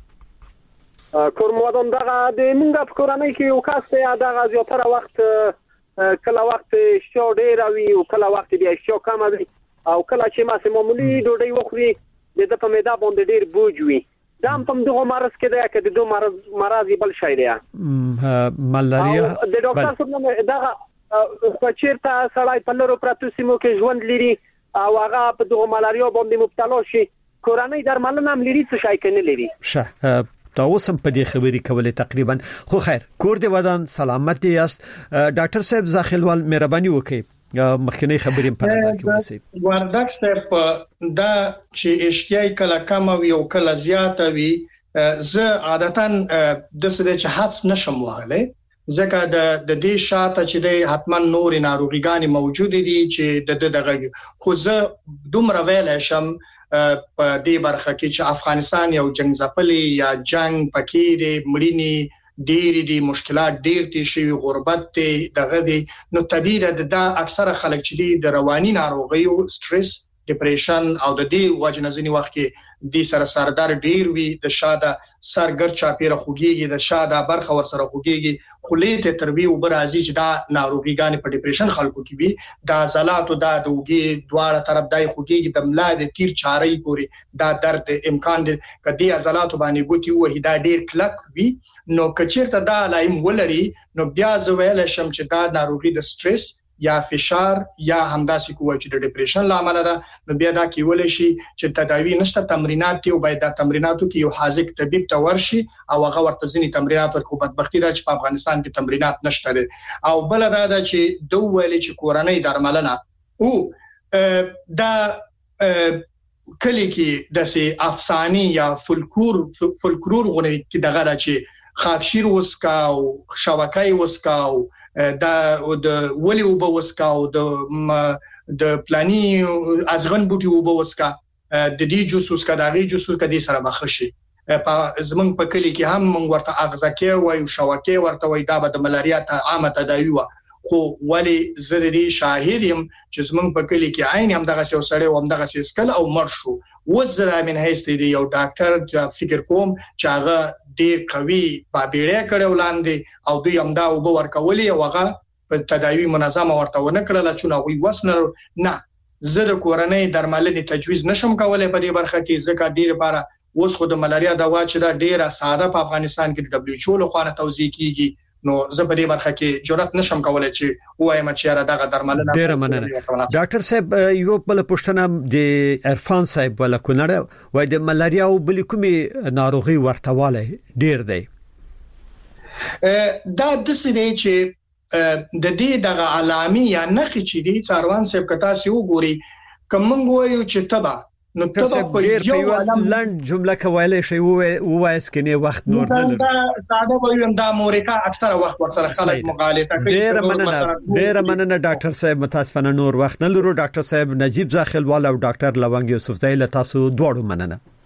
کورمودم دغه د موږ په کورنۍ کې یو کاس ته دغه زیاتره وخت کله وخت شو ډیر وي او کله وخت بیا شو کم وي او کله چې ما سه معمولی ډوډۍ وخوري د په معده باندې ډیر بوج وي دا هم دغه مرز کې ده چې د مرز مرض بل شي دی ملاریا د ډاکټر صاحب دغه په چیرته سړی په لورو پراتو سیمو کې ژوند لري او هغه په دغه ملاریا باندې مبتلا شي کورنۍ درملنه هم لري څه شي کنه لري شه تاسو په دې خبرې کولې تقریبا خو خیر کور دی ودان سلامت یاست ډاکټر صاحب زاخلوال مهرباني وکړئ مخکنی خبرې په نظر کې ونیسئ وردګ صاحب دا چې اشتیاي کله کم وي او کله زیات وي زه عادتاً د څه چې حدس نشم وهله ځکه د د دې شاته چې د حتمان نور ناروغیګان موجود دي چې د دغه خو زه دومره ویل شم په دې برخه کې چې افغانستان یو جنگ ځپلې یا جنگ پکې دی مړینی ډېر دي مشکلات ډېر دي شي غربت دی دغه دی نو طبيعي ده د اکثره خلک چې د رواني ناروغیو سټرس ډیپریشن او د دې وجنځنی وخت کې د سر سردار ډیر وی د شاده سرګر چاپیره خوږیږي د شاده برخه ور سره خوږیږي خلیته تروی او برازي چې دا ناروغیګان په ډیپریشن خلکو کې وي دا عضلات او دا دوګي دواړه طرف دای خوږیږي د ملا د تیر چارې پوري دا درد امکان دی کدي عضلات باندې ګوتی وې دا ډیر کلک وي نو کچیرته دا لایم ولري نو بیا زویل شم چې دا ناروغي د سټرس یا فشار یا همداسې کوه چې د ډیپریشن لامل ده نو بیا دا کیول شي چې تداوی نشته تمرینات دی او باید د تمریناتو کې یو حاذق طبيب ته ورشي او هغه ورته ځینی تمرینات ورکو بدبختی ده چې په افغانستان کې تمرینات نشته او بل دا ده چې دوه ویل چې کورنۍ درملنه او دا کلی کې د سي افساني یا فولکلور فولکلور غونې کې دغه ده چې خاکشیر وسکاو شوکای وسکاو دا د ولی وبوسکاو د د پلاني ازغن بوټي وبوسکا د دې جوس وسکا د دې جوس وسکا د سره بخشي په زمون په کلی کې هم مونږ ورته اغزکه وای او شوکه ورته وای دا د ملاریا ته عامه تداوی و خو ولی زری شاهد يم چې زمون په کلی کې عین هم دغه سیو سړی و هم دغه سیسکل او مر شو وزره من هیڅ دی یو ډاکټر فکر کوم چې هغه ډیر قوي بابېړې کړو لاندې او دوی هم دا وب ورکولې او هغه په تداوی منظمه ورته ونه کړل چې نو وی وسنه نه زه د کورنۍ درملنې تجویز نشم کولای په دې برخه کې ځکه ډیر لپاره اوس خو د ملاریا دوا چې دا ډیره ساده په افغانستان کې د دبليو ایچ او له خوا توزیع کیږي نو زه په دې برخه کې جرأت نشم کولای چې وایم چې را دغه درملنه ډیر مننه ډاکټر صاحب یو بل پښتنه د عرفان صاحب ولا کونړ وای د ملاریا او بل کومي ناروغي ورتواله ډیر دی دا د سړي چې د دې دغه علامي یا نخي چې دي څاروان صاحب کتا سی وګوري کوم وایو چې تبا نو تبا په یو لند جمله کولای شي وایس کني وخت نور نه دا ساده وایم دا موريکا اکثره وخت ورسره خلک مغالطه کوي ډیر مننه ډیر مننه ډاکټر صاحب متاسفانه نور وخت نه لرو ډاکټر صاحب نجیب زاخیل والا او ډاکټر لونګ یوسف زای له تاسو دوړو مننه